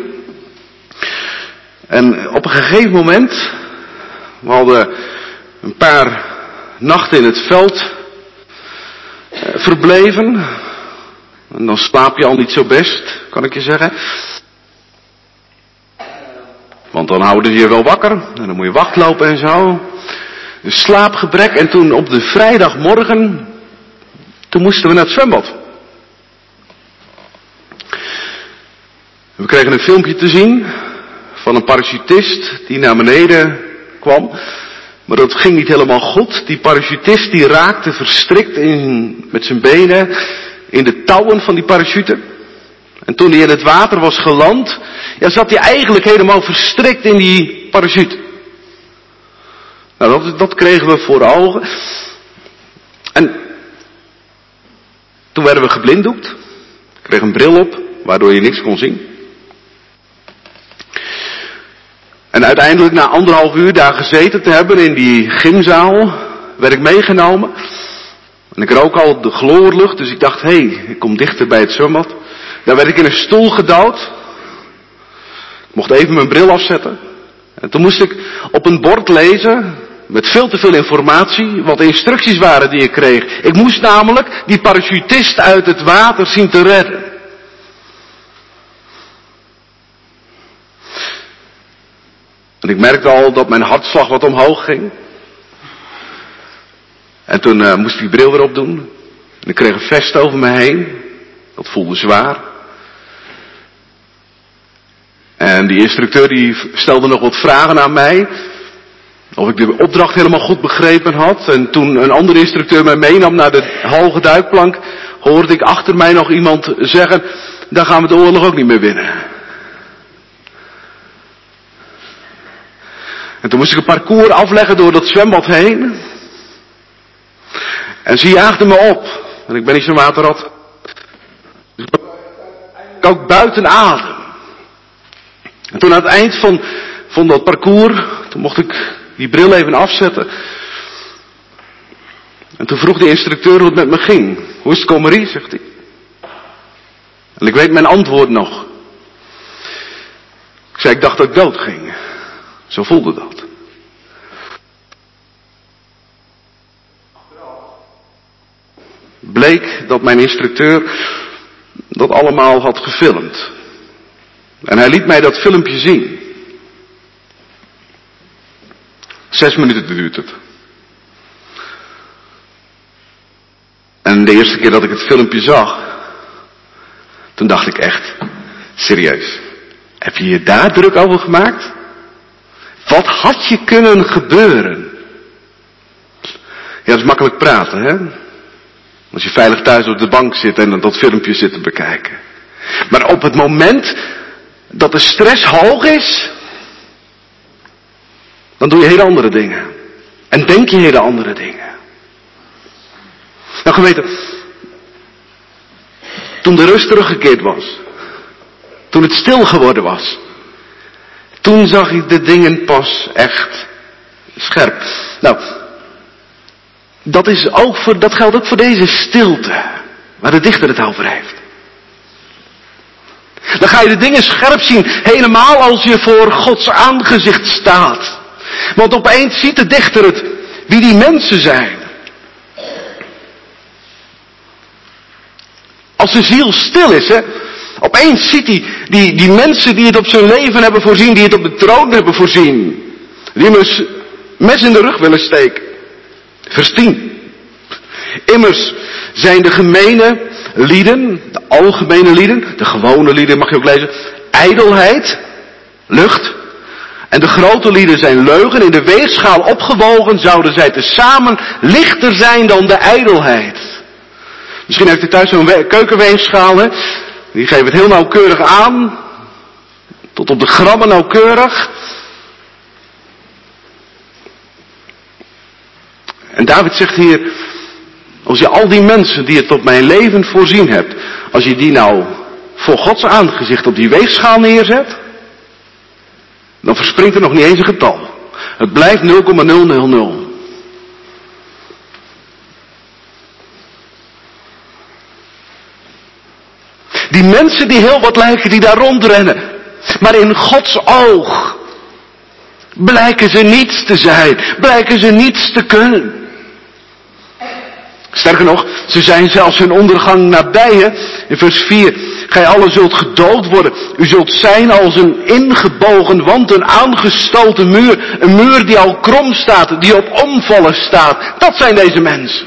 S1: En op een gegeven moment, we hadden een paar nachten in het veld uh, verbleven. En dan slaap je al niet zo best, kan ik je zeggen. Want dan houden ze je wel wakker. En dan moet je wachtlopen en zo. Dus slaapgebrek. En toen op de vrijdagmorgen, toen moesten we naar het zwembad. We kregen een filmpje te zien van een parachutist die naar beneden kwam. Maar dat ging niet helemaal goed. Die parachutist die raakte verstrikt in, met zijn benen in de touwen van die parachute. En toen hij in het water was geland, ja, zat hij eigenlijk helemaal verstrikt in die parachute. Nou, dat, dat kregen we voor ogen. En toen werden we geblinddoekt. Ik kreeg een bril op, waardoor je niks kon zien. En uiteindelijk, na anderhalf uur daar gezeten te hebben in die gymzaal, werd ik meegenomen. En ik rook al de chloorlucht, dus ik dacht, hé, hey, ik kom dichter bij het zwembad. Daar werd ik in een stoel gedouwd. Ik mocht even mijn bril afzetten. En toen moest ik op een bord lezen, met veel te veel informatie, wat de instructies waren die ik kreeg. Ik moest namelijk die parachutist uit het water zien te redden. En ik merkte al dat mijn hartslag wat omhoog ging. En toen uh, moest ik die bril weer opdoen. En ik kreeg een vest over me heen. Dat voelde zwaar. En die instructeur die stelde nog wat vragen aan mij. Of ik de opdracht helemaal goed begrepen had. En toen een andere instructeur mij meenam naar de hoge duikplank, hoorde ik achter mij nog iemand zeggen, daar gaan we de oorlog ook niet meer winnen. En toen moest ik een parcours afleggen door dat zwembad heen. En ze jaagde me op. En ik ben niet zo'n waterrat. Dus ik was ook buiten adem. En toen aan het eind van, van dat parcours, toen mocht ik die bril even afzetten. En toen vroeg de instructeur hoe het met me ging. Hoe is het komerie, zegt hij. En ik weet mijn antwoord nog. Ik zei, ik dacht dat ik dood ging. Zo voelde dat. Bleek dat mijn instructeur dat allemaal had gefilmd. En hij liet mij dat filmpje zien. Zes minuten duurt het. En de eerste keer dat ik het filmpje zag, toen dacht ik echt, serieus, heb je je daar druk over gemaakt? Wat had je kunnen gebeuren? Ja, dat is makkelijk praten, hè? Als je veilig thuis op de bank zit en dan dat filmpje zit te bekijken. Maar op het moment dat de stress hoog is, dan doe je hele andere dingen. En denk je hele andere dingen. Nou geweten, toen de rust teruggekeerd was, toen het stil geworden was, toen zag ik de dingen pas echt scherp. Nou, dat, is ook voor, dat geldt ook voor deze stilte, waar de dichter het over heeft. Dan ga je de dingen scherp zien, helemaal als je voor Gods aangezicht staat. Want opeens ziet de dichter het, wie die mensen zijn. Als de ziel stil is, hè, opeens ziet hij die, die mensen die het op zijn leven hebben voorzien, die het op de troon hebben voorzien. Die hem een mes in de rug willen steken. Vers tien. Immers zijn de gemene lieden, de algemene lieden, de gewone lieden mag je ook lezen, ijdelheid, lucht. En de grote lieden zijn leugen. In de weegschaal opgewogen zouden zij tezamen lichter zijn dan de ijdelheid. Misschien heeft u thuis zo'n keukenweegschaal, hè? Die geeft het heel nauwkeurig aan. Tot op de grammen nauwkeurig. En David zegt hier, als je al die mensen die het op mijn leven voorzien hebt, als je die nou voor Gods aangezicht op die weegschaal neerzet, dan verspringt er nog niet eens een getal. Het blijft nul komma nul nul nul. Die mensen die heel wat lijken, die daar rondrennen. Maar in Gods oog blijken ze niets te zijn. Blijken ze niets te kunnen. Sterker nog, ze zijn zelfs hun ondergang nabij. Hè? In vers vier. Gij allen zult gedood worden. U zult zijn als een ingebogen wand, een aangestoten muur. Een muur die al krom staat, die op omvallen staat. Dat zijn deze mensen.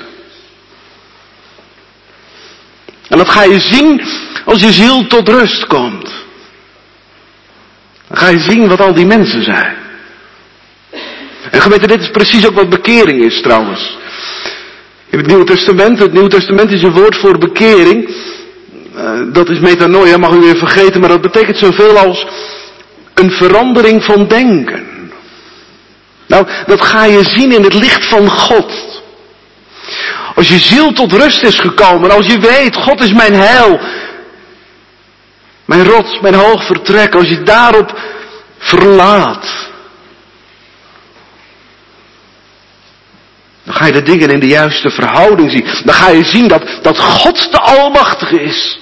S1: En dat ga je zien als je ziel tot rust komt. Dan ga je zien wat al die mensen zijn. En gemeente, dit is precies ook wat bekering is trouwens. In het Nieuwe Testament, het Nieuwe Testament is een woord voor bekering. Uh, dat is metanoia, mag u weer vergeten, maar dat betekent zoveel als een verandering van denken. Nou, dat ga je zien in het licht van God. Als je ziel tot rust is gekomen, als je weet, God is mijn heil, mijn rots, mijn hoog vertrek, als je daarop verlaat, dan ga je de dingen in de juiste verhouding zien. Dan ga je zien dat, dat God de Almachtige is.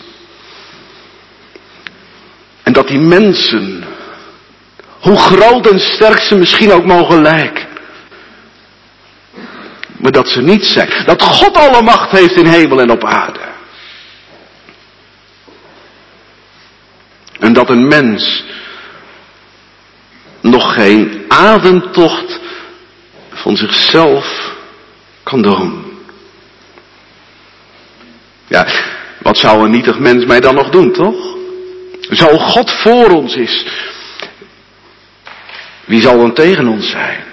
S1: En dat die mensen, hoe groot en sterk ze misschien ook mogen lijken, maar dat ze niets zijn. Dat God alle macht heeft in hemel en op aarde. En dat een mens nog geen ademtocht van zichzelf kan doen. Ja, wat zou een nietig mens mij dan nog doen, toch? Zo God voor ons is, wie zal dan tegen ons zijn?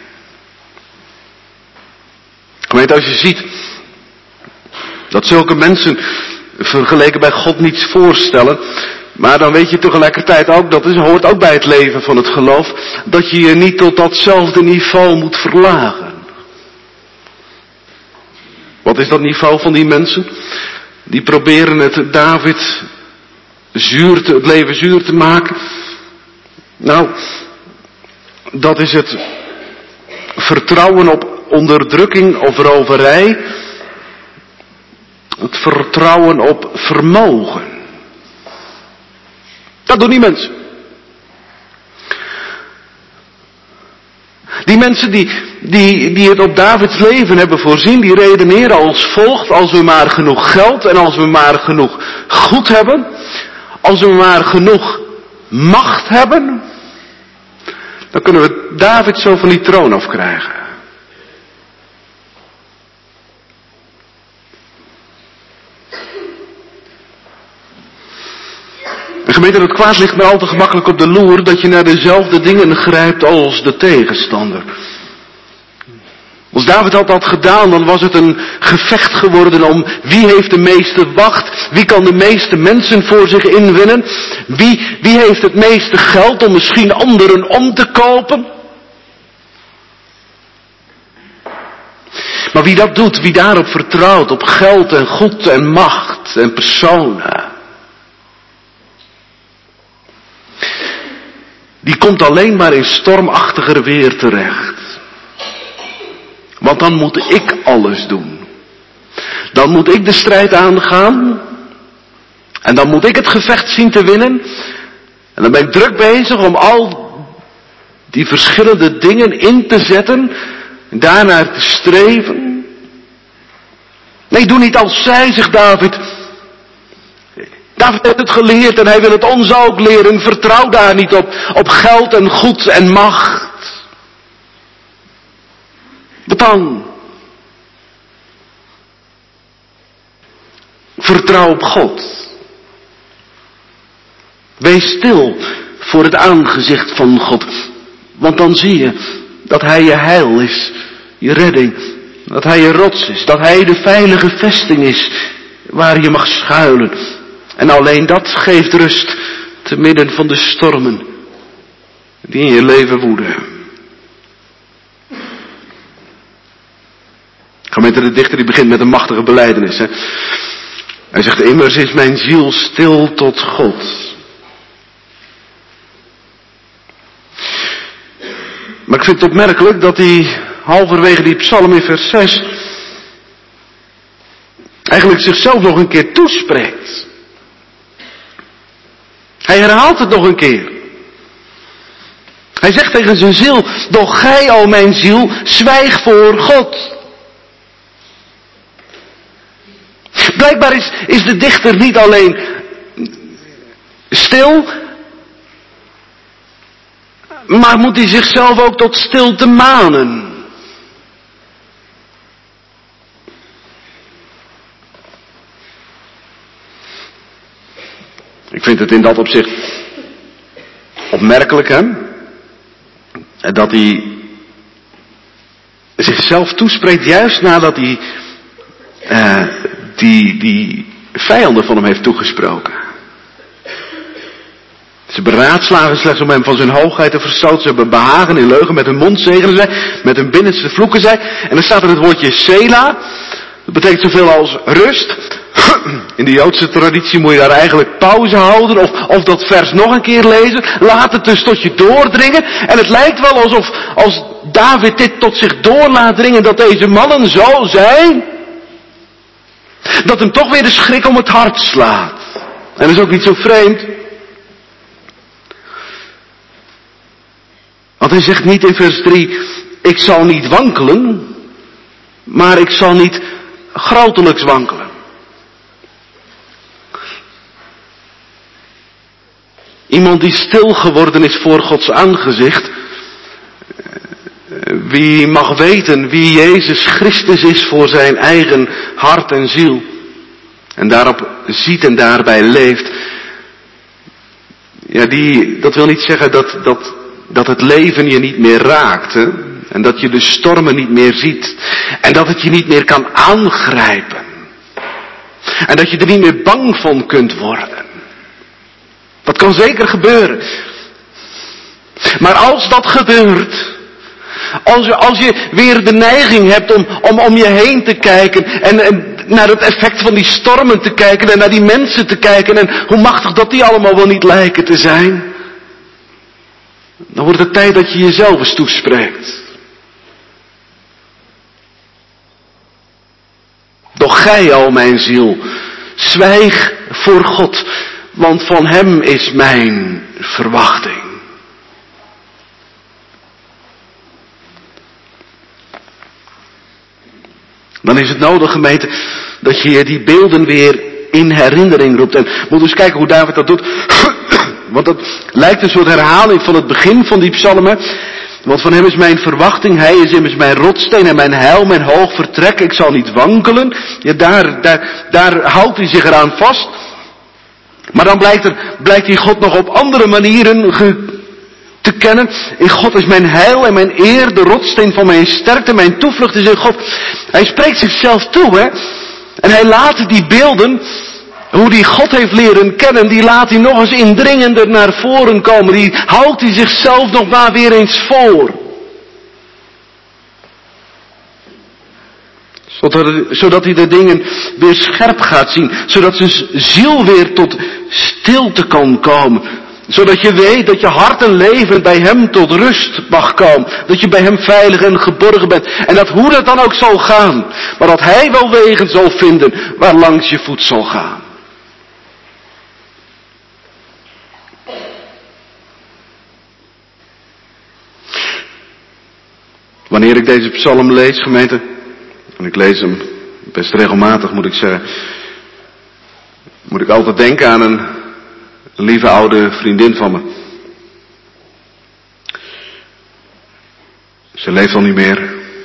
S1: Gemeente, als je ziet dat zulke mensen vergeleken bij God niets voorstellen, maar dan weet je tegelijkertijd ook, dat is, hoort ook bij het leven van het geloof, dat je je niet tot datzelfde niveau moet verlagen. Wat is dat niveau van die mensen? Die proberen het David zuur te, het leven zuur te maken. Nou, dat is het vertrouwen op onderdrukking of roverij Het vertrouwen op vermogen. Dat doen die mensen. Die mensen die, die, die het op Davids leven hebben voorzien, die redeneren als volgt: als we maar genoeg geld en als we maar genoeg goed hebben, als we maar genoeg macht hebben, dan kunnen we David zo van die troon afkrijgen. En gemeente, het kwaad ligt maar al te gemakkelijk op de loer dat je naar dezelfde dingen grijpt als de tegenstander. Als David dat had gedaan, dan was het een gevecht geworden om wie heeft de meeste macht, wie kan de meeste mensen voor zich inwinnen, wie, wie heeft het meeste geld om misschien anderen om te kopen. Maar wie dat doet, wie daarop vertrouwt, op geld en goed en macht en personen, die komt alleen maar in stormachtiger weer terecht. Want dan moet ik alles doen. Dan moet ik de strijd aangaan. En dan moet ik het gevecht zien te winnen. En dan ben ik druk bezig om al die verschillende dingen in te zetten. En daarnaar te streven. Nee, doe niet als zij, zegt David. David heeft het geleerd en hij wil het ons ook leren. Vertrouw daar niet op, op geld en goed en macht. Wat dan? Vertrouw op God. Wees stil voor het aangezicht van God. Want dan zie je dat Hij je heil is, je redding. Dat Hij je rots is, dat Hij de veilige vesting is waar je mag schuilen. En alleen dat geeft rust te midden van de stormen die in je leven woeden. Gemeente, de dichter die begint met een machtige belijdenis. Hè? Hij zegt: immers is mijn ziel stil tot God. Maar ik vind het opmerkelijk dat hij halverwege die psalm in vers zes eigenlijk zichzelf nog een keer toespreekt. Hij herhaalt het nog een keer. Hij zegt tegen zijn ziel: doch gij, o mijn ziel, zwijg voor God. Blijkbaar is, is de dichter niet alleen stil, maar moet hij zichzelf ook tot stilte manen. Ik vind het in dat opzicht opmerkelijk, hè? Dat hij zichzelf toespreekt juist nadat hij uh, die, die vijanden van hem heeft toegesproken. Ze beraadslagen slechts om hem van zijn hoogheid te verstoten. Ze hebben behagen in leugen, met hun mond zegenen zij, met hun binnenste vloeken zij. En dan staat er het woordje Sela. Dat betekent zoveel als rust. In de Joodse traditie moet je daar eigenlijk pauze houden of, of dat vers nog een keer lezen. Laat het dus tot je doordringen. En het lijkt wel alsof als David dit tot zich door laat dringen, dat deze mannen zo zijn, dat hem toch weer de schrik om het hart slaat. En dat is ook niet zo vreemd. Want hij zegt niet in vers drie, ik zal niet wankelen, maar ik zal niet grotelijks wankelen. Iemand die stil geworden is voor Gods aangezicht, wie mag weten wie Jezus Christus is voor zijn eigen hart en ziel, en daarop ziet en daarbij leeft, ja, die, dat wil niet zeggen dat, dat, dat het leven je niet meer raakt, hè? En dat je de stormen niet meer ziet, en dat het je niet meer kan aangrijpen, en dat je er niet meer bang van kunt worden. Dat kan zeker gebeuren. Maar als dat gebeurt, als je, als je weer de neiging hebt om, om om je heen te kijken en, en naar het effect van die stormen te kijken en naar die mensen te kijken en hoe machtig dat die allemaal wel niet lijken te zijn, dan wordt het tijd dat je jezelf eens toespreekt. Doch gij, o mijn ziel, zwijg voor God, want van hem is mijn verwachting. Dan is het nodig, gemeente, dat je die beelden weer in herinnering roept. En moet eens kijken hoe David dat doet. Want dat lijkt een soort herhaling van het begin van die psalmen. Want van hem is mijn verwachting, hij is immers mijn rotsteen en mijn heil, mijn hoog vertrek, ik zal niet wankelen. Ja, daar, daar, daar houdt hij zich eraan vast. Maar dan blijkt, er, blijkt hij God nog op andere manieren ge, te kennen. In God is mijn heil en mijn eer, de rotsteen van mijn sterkte, mijn toevlucht is in God. Hij spreekt zichzelf toe, hè. En hij laat die beelden, hoe hij God heeft leren kennen, die laat hij nog eens indringender naar voren komen. Die houdt hij zichzelf nog maar weer eens voor. Zodat, zodat hij de dingen weer scherp gaat zien. Zodat zijn ziel weer tot stilte kan komen. Zodat je weet dat je hart en leven bij hem tot rust mag komen. Dat je bij hem veilig en geborgen bent. En dat hoe dat dan ook zal gaan. Maar dat hij wel wegen zal vinden waar langs je voet zal gaan. Wanneer ik deze psalm lees, gemeente, en ik lees hem best regelmatig, moet ik zeggen, moet ik altijd denken aan een lieve oude vriendin van me. Ze leeft al niet meer.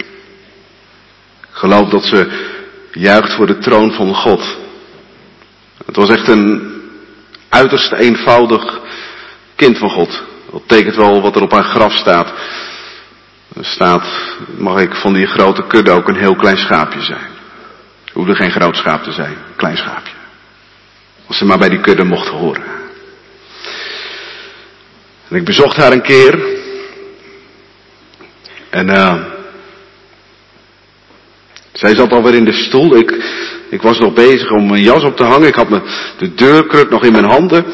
S1: Ik geloof dat ze juicht voor de troon van God. Het was echt een uiterst eenvoudig kind van God. Dat betekent wel wat er op haar graf staat. Er staat, mag ik van die grote kudde ook een heel klein schaapje zijn. Er hoefde geen groot schaap te zijn, een klein schaapje. Als ze maar bij die kudde mocht horen. En ik bezocht haar een keer. En uh, zij zat alweer in de stoel. Ik, ik was nog bezig om mijn jas op te hangen. Ik had me, de deurkruk nog in mijn handen.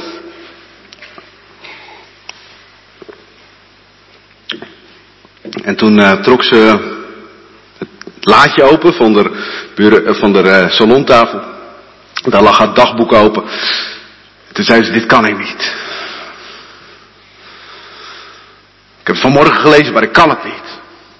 S1: En toen uh, trok ze het laadje open van de, bureau, van de uh, salontafel. Daar lag haar dagboek open. En toen zei ze, dit kan ik niet. Ik heb het vanmorgen gelezen, maar ik kan het niet.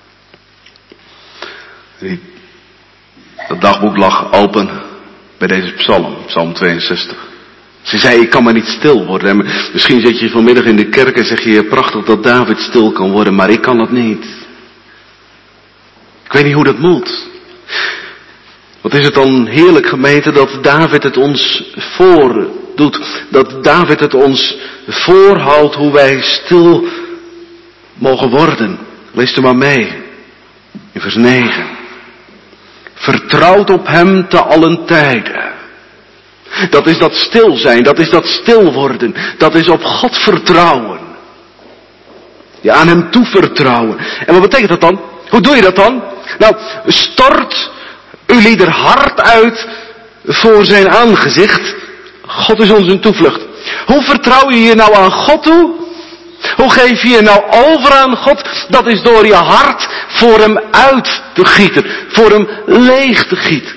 S1: Die, dat dagboek lag open bij deze psalm, psalm tweeënzestig. Ze zei, ik kan maar niet stil worden. En misschien zit je vanmiddag in de kerk en zeg je, prachtig dat David stil kan worden, maar ik kan dat niet. Ik weet niet hoe dat moet. Wat is het dan heerlijk, gemeente, dat David het ons voordoet. Dat David het ons voorhoudt hoe wij stil mogen worden. Lees er maar mee. In vers negen. Vertrouwt op hem te allen tijden. Dat is dat stil zijn, dat is dat stil worden. Dat is op God vertrouwen. Je aan hem toevertrouwen. En wat betekent dat dan? Hoe doe je dat dan? Nou, stort uw lieder hart uit voor zijn aangezicht. God is ons een toevlucht. Hoe vertrouw je je nou aan God toe? Hoe geef je je nou over aan God? Dat is door je hart voor hem uit te gieten. Voor hem leeg te gieten.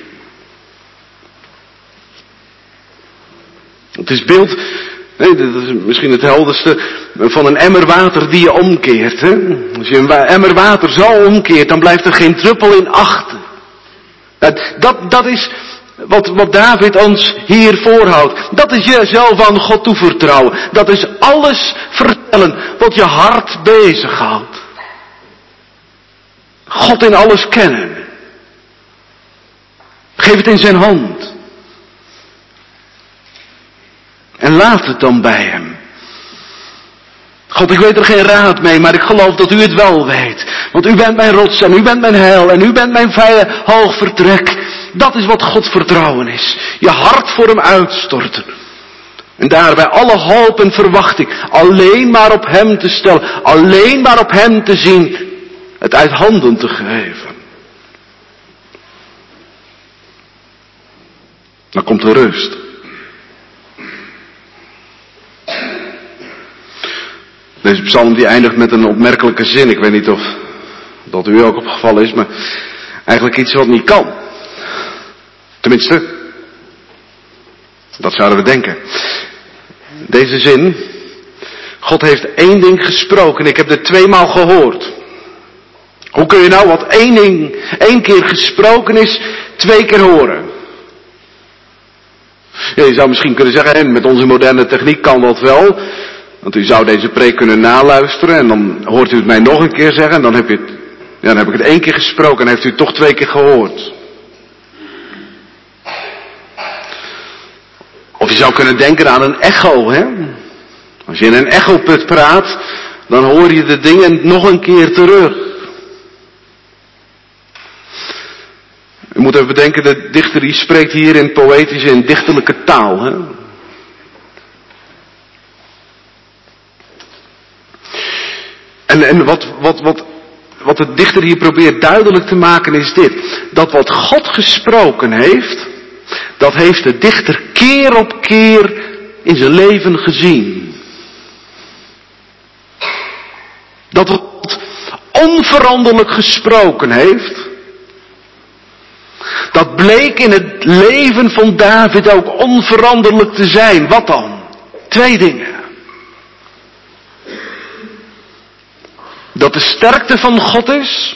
S1: Het is beeld, nee, dat is misschien het helderste, van een emmer water die je omkeert. Hè? Als je een emmer water zo omkeert, dan blijft er geen druppel in achter. Dat, dat, dat is wat, wat David ons hier voorhoudt. Dat is jezelf aan God toevertrouwen. Dat is alles vertellen wat je hart bezighoudt. God in alles kennen. Geef het in zijn hand. En laat het dan bij hem. God, ik weet er geen raad mee, maar ik geloof dat u het wel weet. Want u bent mijn rots en u bent mijn heil en u bent mijn veilig hoog vertrek. Dat is wat God vertrouwen is. Je hart voor hem uitstorten. En daarbij alle hoop en verwachting alleen maar op hem te stellen. Alleen maar op hem te zien. Het uit handen te geven. Dan komt de rust. Deze psalm die eindigt met een opmerkelijke zin. Ik weet niet of dat u ook opgevallen is, maar eigenlijk iets wat niet kan. Tenminste, dat zouden we denken. Deze zin, God heeft één ding gesproken, ik heb er tweemaal gehoord. Hoe kun je nou wat één ding, één keer gesproken is, twee keer horen? Ja, je zou misschien kunnen zeggen, en met onze moderne techniek kan dat wel. Want u zou deze preek kunnen naluisteren en dan hoort u het mij nog een keer zeggen. En dan, heb je het, ja, dan heb ik het één keer gesproken en heeft u het toch twee keer gehoord. Of je zou kunnen denken aan een echo, hè. Als je in een echoput praat, dan hoor je de dingen nog een keer terug. U moet even bedenken, de dichter die spreekt hier in poëtische en dichterlijke taal, hè. En, en wat, wat, wat, wat de dichter hier probeert duidelijk te maken is dit. Dat wat God gesproken heeft, dat heeft de dichter keer op keer in zijn leven gezien. Dat wat onveranderlijk gesproken heeft, dat bleek in het leven van David ook onveranderlijk te zijn. Wat dan? Twee dingen. Dat de sterkte van God is.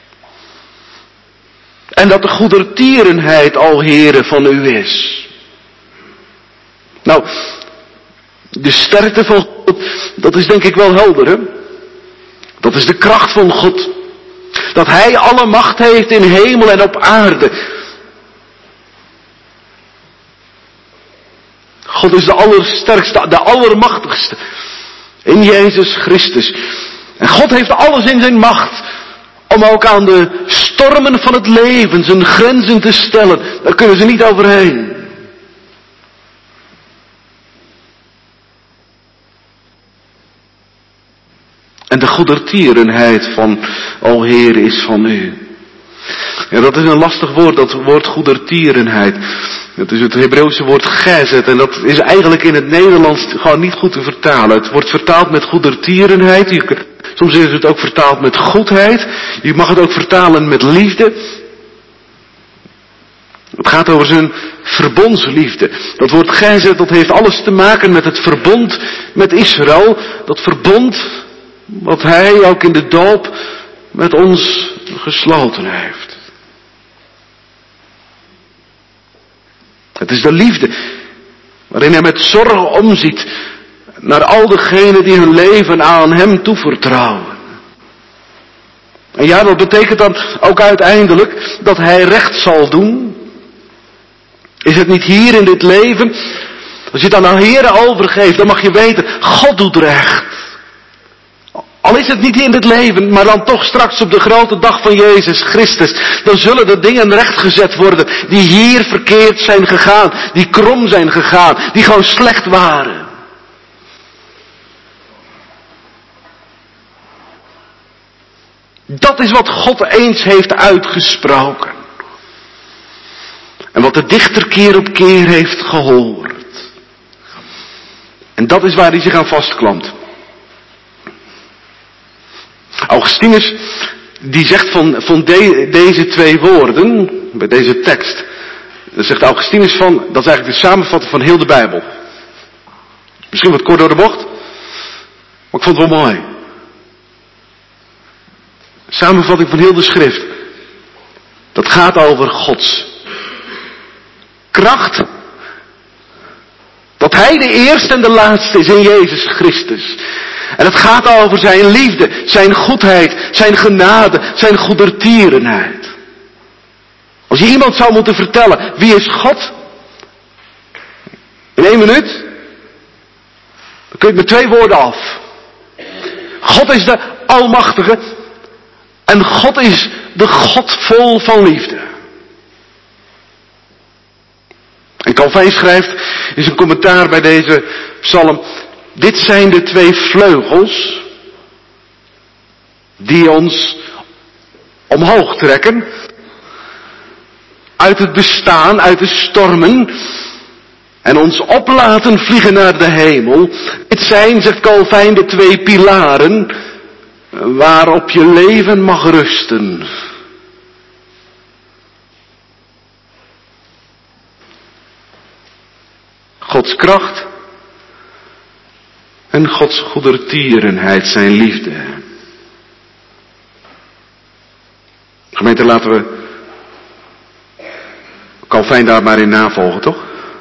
S1: En dat de goedertierenheid al Heere van u is. Nou, de sterkte van God, dat is denk ik wel helder, hè? Dat is de kracht van God. Dat Hij alle macht heeft in hemel en op aarde. God is de allersterkste, de allermachtigste. In Jezus Christus. En God heeft alles in zijn macht. Om ook aan de stormen van het leven zijn grenzen te stellen. Daar kunnen ze niet overheen. En de goedertierenheid van, o Heer, is van u. Ja, dat is een lastig woord, dat woord goedertierenheid. Dat is het Hebreeuwse woord gezet. En dat is eigenlijk in het Nederlands gewoon niet goed te vertalen. Het wordt vertaald met goedertierenheid. Je, soms is het ook vertaald met goedheid. Je mag het ook vertalen met liefde. Het gaat over zijn verbondsliefde. Dat woord gezet, dat heeft alles te maken met het verbond met Israël. Dat verbond wat hij ook in de doop met ons gesloten heeft. Het is de liefde waarin hij met zorg omziet naar al degenen die hun leven aan hem toevertrouwen. En ja, dat betekent dan ook uiteindelijk dat hij recht zal doen. Is het niet hier in dit leven? Als je het aan de Heere overgeeft, dan mag je weten, God doet recht. Al is het niet in dit leven, maar dan toch straks op de grote dag van Jezus Christus. Dan zullen de dingen rechtgezet worden die hier verkeerd zijn gegaan. Die krom zijn gegaan. Die gewoon slecht waren. Dat is wat God eens heeft uitgesproken. En wat de dichter keer op keer heeft gehoord. En dat is waar hij zich aan vastklampt. Augustinus, die zegt van, van de, deze twee woorden, bij deze tekst, dan zegt Augustinus van, dat is eigenlijk de samenvatting van heel de Bijbel. Misschien wat kort door de bocht, maar ik vond het wel mooi. Samenvatting van heel de schrift. Dat gaat over Gods kracht. Dat Hij de eerste en de laatste is in Jezus Christus. En het gaat over zijn liefde, zijn goedheid, zijn genade, zijn goedertierenheid. Als je iemand zou moeten vertellen, wie is God? In één minuut? Dan kun je het met twee woorden af. God is de Almachtige. En God is de God vol van liefde. En Calvijn schrijft in zijn commentaar bij deze psalm. Dit zijn de twee vleugels die ons omhoog trekken. Uit het bestaan, uit de stormen. En ons op laten vliegen naar de hemel. Dit zijn, zegt Calvijn, de twee pilaren waarop je leven mag rusten. Gods kracht en Gods goedertierenheid, zijn liefde. Gemeente, laten we Calvijn daar maar in navolgen, toch?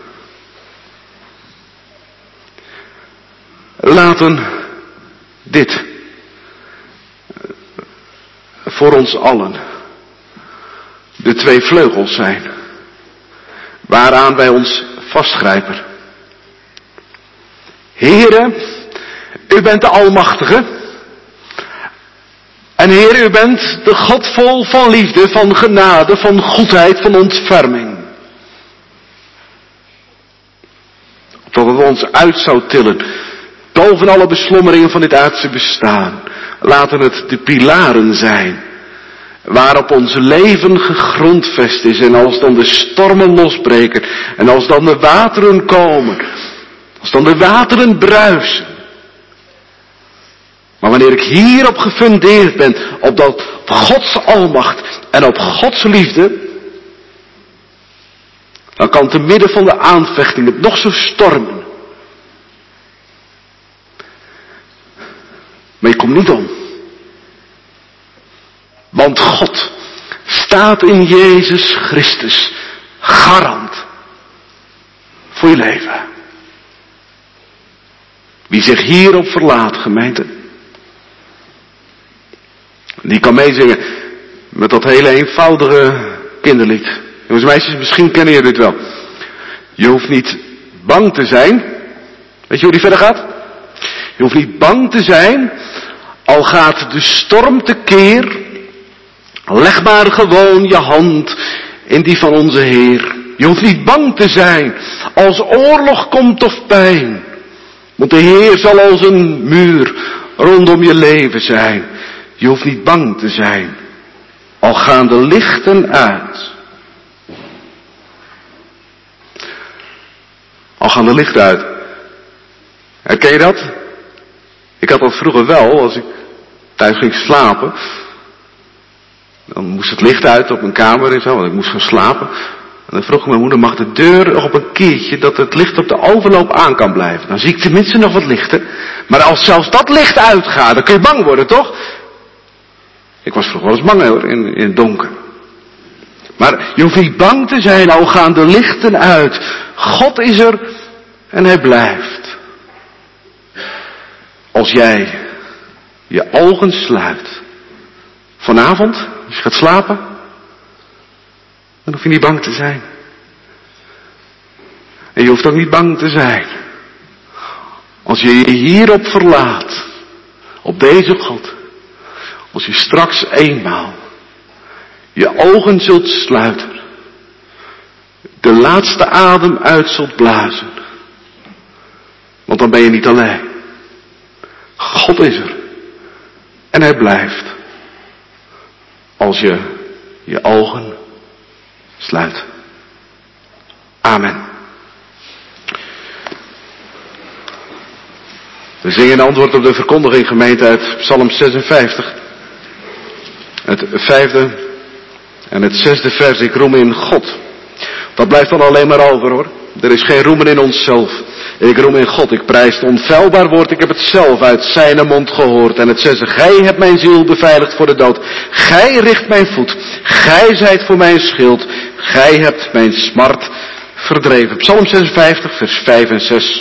S1: Laten dit voor ons allen de twee vleugels zijn waaraan wij ons vastgrijpen. Heere, u bent de Almachtige. En Heer, u bent de God vol van liefde, van genade, van goedheid, van ontferming. Opdat het ons uit zou tillen, boven alle beslommeringen van dit aardse bestaan. Laten het de pilaren zijn, waarop ons leven gegrondvest is. En als dan de stormen losbreken, en als dan de wateren komen, als dan de wateren bruisen. Maar wanneer ik hierop gefundeerd ben, op dat op Gods almacht en op Gods liefde, dan kan te midden van de aanvechting het nog zo stormen. Maar je komt niet om. Want God staat in Jezus Christus garant voor je leven. Wie zich hierop verlaat, gemeente, die kan meezingen met dat hele eenvoudige kinderlied. Jongens en meisjes, misschien kennen jullie dit wel. Je hoeft niet bang te zijn. Weet je hoe die verder gaat? Je hoeft niet bang te zijn, al gaat de storm tekeer. Leg maar gewoon je hand in die van onze Heer. Je hoeft niet bang te zijn, als oorlog komt of pijn. Want de Heer zal als een muur rondom je leven zijn. Je hoeft niet bang te zijn, al gaan de lichten uit. Al gaan de lichten uit. Herken je dat? Ik had dat vroeger wel, als ik thuis ging slapen. Dan moest het licht uit op mijn kamer en zo, want ik moest gaan slapen. En dan vroeg mijn moeder, mag de deur nog op een keertje, dat het licht op de overloop aan kan blijven? Dan zie ik tenminste nog wat lichten. Maar als zelfs dat licht uitgaat, dan kun je bang worden, toch? Ik was vroeger wel eens bang hoor, in, in het donker. Maar je hoeft niet bang te zijn, al gaan de lichten uit. God is er en hij blijft. Als jij je ogen sluit, vanavond, als je gaat slapen, dan hoef je niet bang te zijn. En je hoeft ook niet bang te zijn, als je je hierop verlaat, op deze God. Als je straks eenmaal je ogen zult sluiten, de laatste adem uit zult blazen. Want dan ben je niet alleen. God is er. En hij blijft. Als je je ogen sluit. Amen. We zingen een antwoord op de verkondiging, gemeente, uit Psalm zesenvijftig. Het vijfde en het zesde vers. Ik roem in God. Dat blijft dan alleen maar over, hoor. Er is geen roemen in onszelf. Ik roem in God. Ik prijs het onfeilbaar woord. Ik heb het zelf uit zijn mond gehoord. En het zesde. Gij hebt mijn ziel beveiligd voor de dood. Gij richt mijn voet. Gij zijt voor mijn schild. Gij hebt mijn smart verdreven. Psalm zesenvijftig, vers vijf en zes.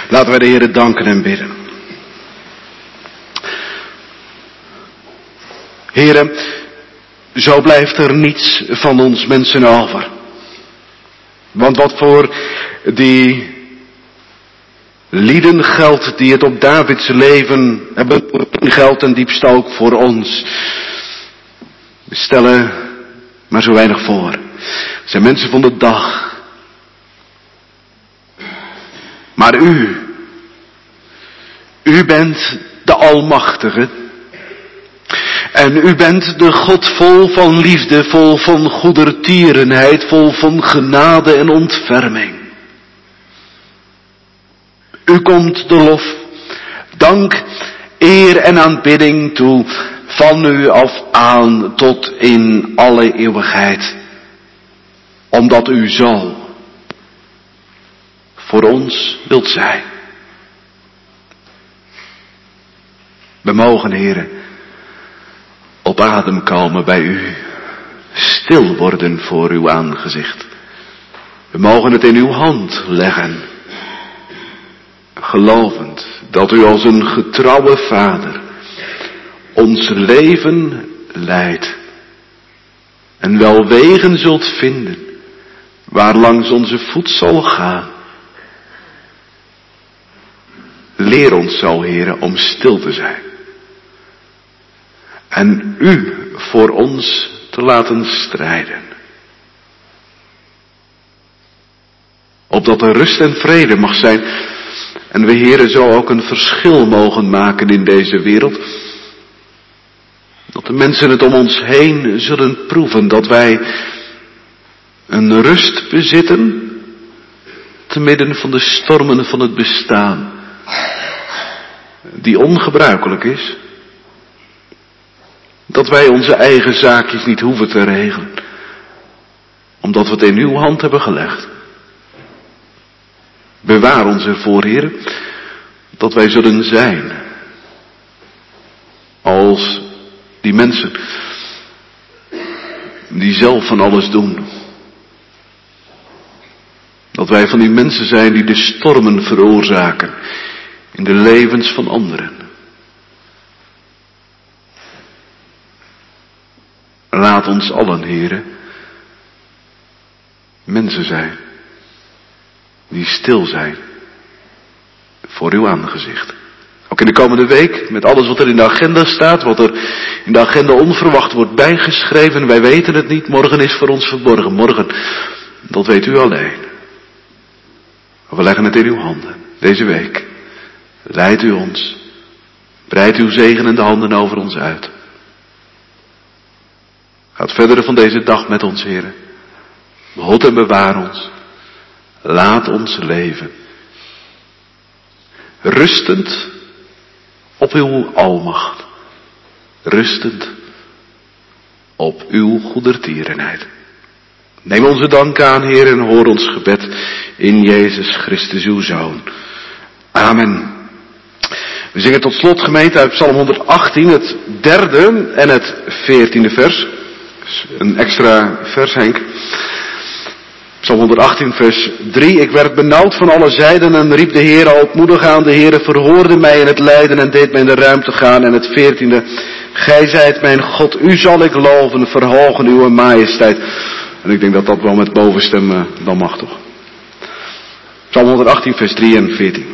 S1: Laten wij de Heere danken en bidden. Heere, zo blijft er niets van ons mensen over. Want wat voor die lieden geldt die het op Davids leven hebben, geldt en diepst ook voor ons. We stellen maar zo weinig voor. We zijn mensen van de dag. Maar u, u bent de Almachtige. En u bent de God vol van liefde, vol van goedertierenheid, vol van genade en ontferming. U komt de lof, dank, eer en aanbidding toe, van u af aan tot in alle eeuwigheid. Omdat u zo voor ons wilt zijn. We mogen, Heere, op adem komen bij u, stil worden voor uw aangezicht. We mogen het in uw hand leggen, gelovend dat u als een getrouwe vader ons leven leidt en wel wegen zult vinden waar langs onze voet zal gaan. Leer ons zo, Heere, om stil te zijn en u voor ons te laten strijden. Opdat er rust en vrede mag zijn en we, Heere, zo ook een verschil mogen maken in deze wereld. Dat de mensen het om ons heen zullen proeven dat wij een rust bezitten te midden van de stormen van het bestaan, die ongebruikelijk is. Dat wij onze eigen zaakjes niet hoeven te regelen, omdat we het in uw hand hebben gelegd. Bewaar ons ervoor, Heer, dat wij zullen zijn als die mensen die zelf van alles doen. Dat wij van die mensen zijn die de stormen veroorzaken in de levens van anderen. Laat ons allen, Heere, mensen zijn die stil zijn voor uw aangezicht. Ook in de komende week, met alles wat er in de agenda staat, wat er in de agenda onverwacht wordt bijgeschreven. Wij weten het niet, morgen is voor ons verborgen. Morgen, dat weet u alleen. We leggen het in uw handen, deze week. Leidt u ons, breidt uw zegenende handen over ons uit. Gaat verder van deze dag met ons, Heere. Behoed en bewaar ons. Laat ons leven. Rustend op uw almacht. Rustend op uw goedertierenheid. Neem onze dank aan, Heer, en hoor ons gebed in Jezus Christus, uw Zoon. Amen. We zingen tot slot, gemeente, uit Psalm honderdachttien, het derde en het veertiende vers. Een extra vers, Henk. Psalm honderdachttien, vers drie. Ik werd benauwd van alle zijden en riep de Heere ootmoedig aan. De Heere verhoorde mij in het lijden en deed mij in de ruimte gaan. En het veertiende. Gij zijt mijn God, u zal ik loven, verhogen uw majesteit. En ik denk dat dat wel met bovenstem uh, dan mag, toch? Psalm honderdachttien, vers drie en veertien.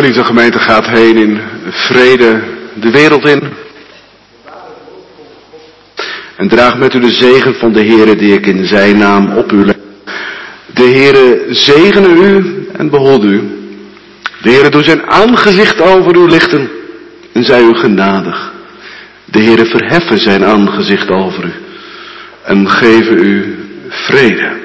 S1: geliefde gemeente, gaat heen in vrede de wereld in. En draag met u de zegen van de Heere die ik in zijn naam op u leg. De Heere zegene u en behoede u. De Heere doet zijn aangezicht over u lichten en zij u genadig. De Heere verheffen zijn aangezicht over u en geven u vrede.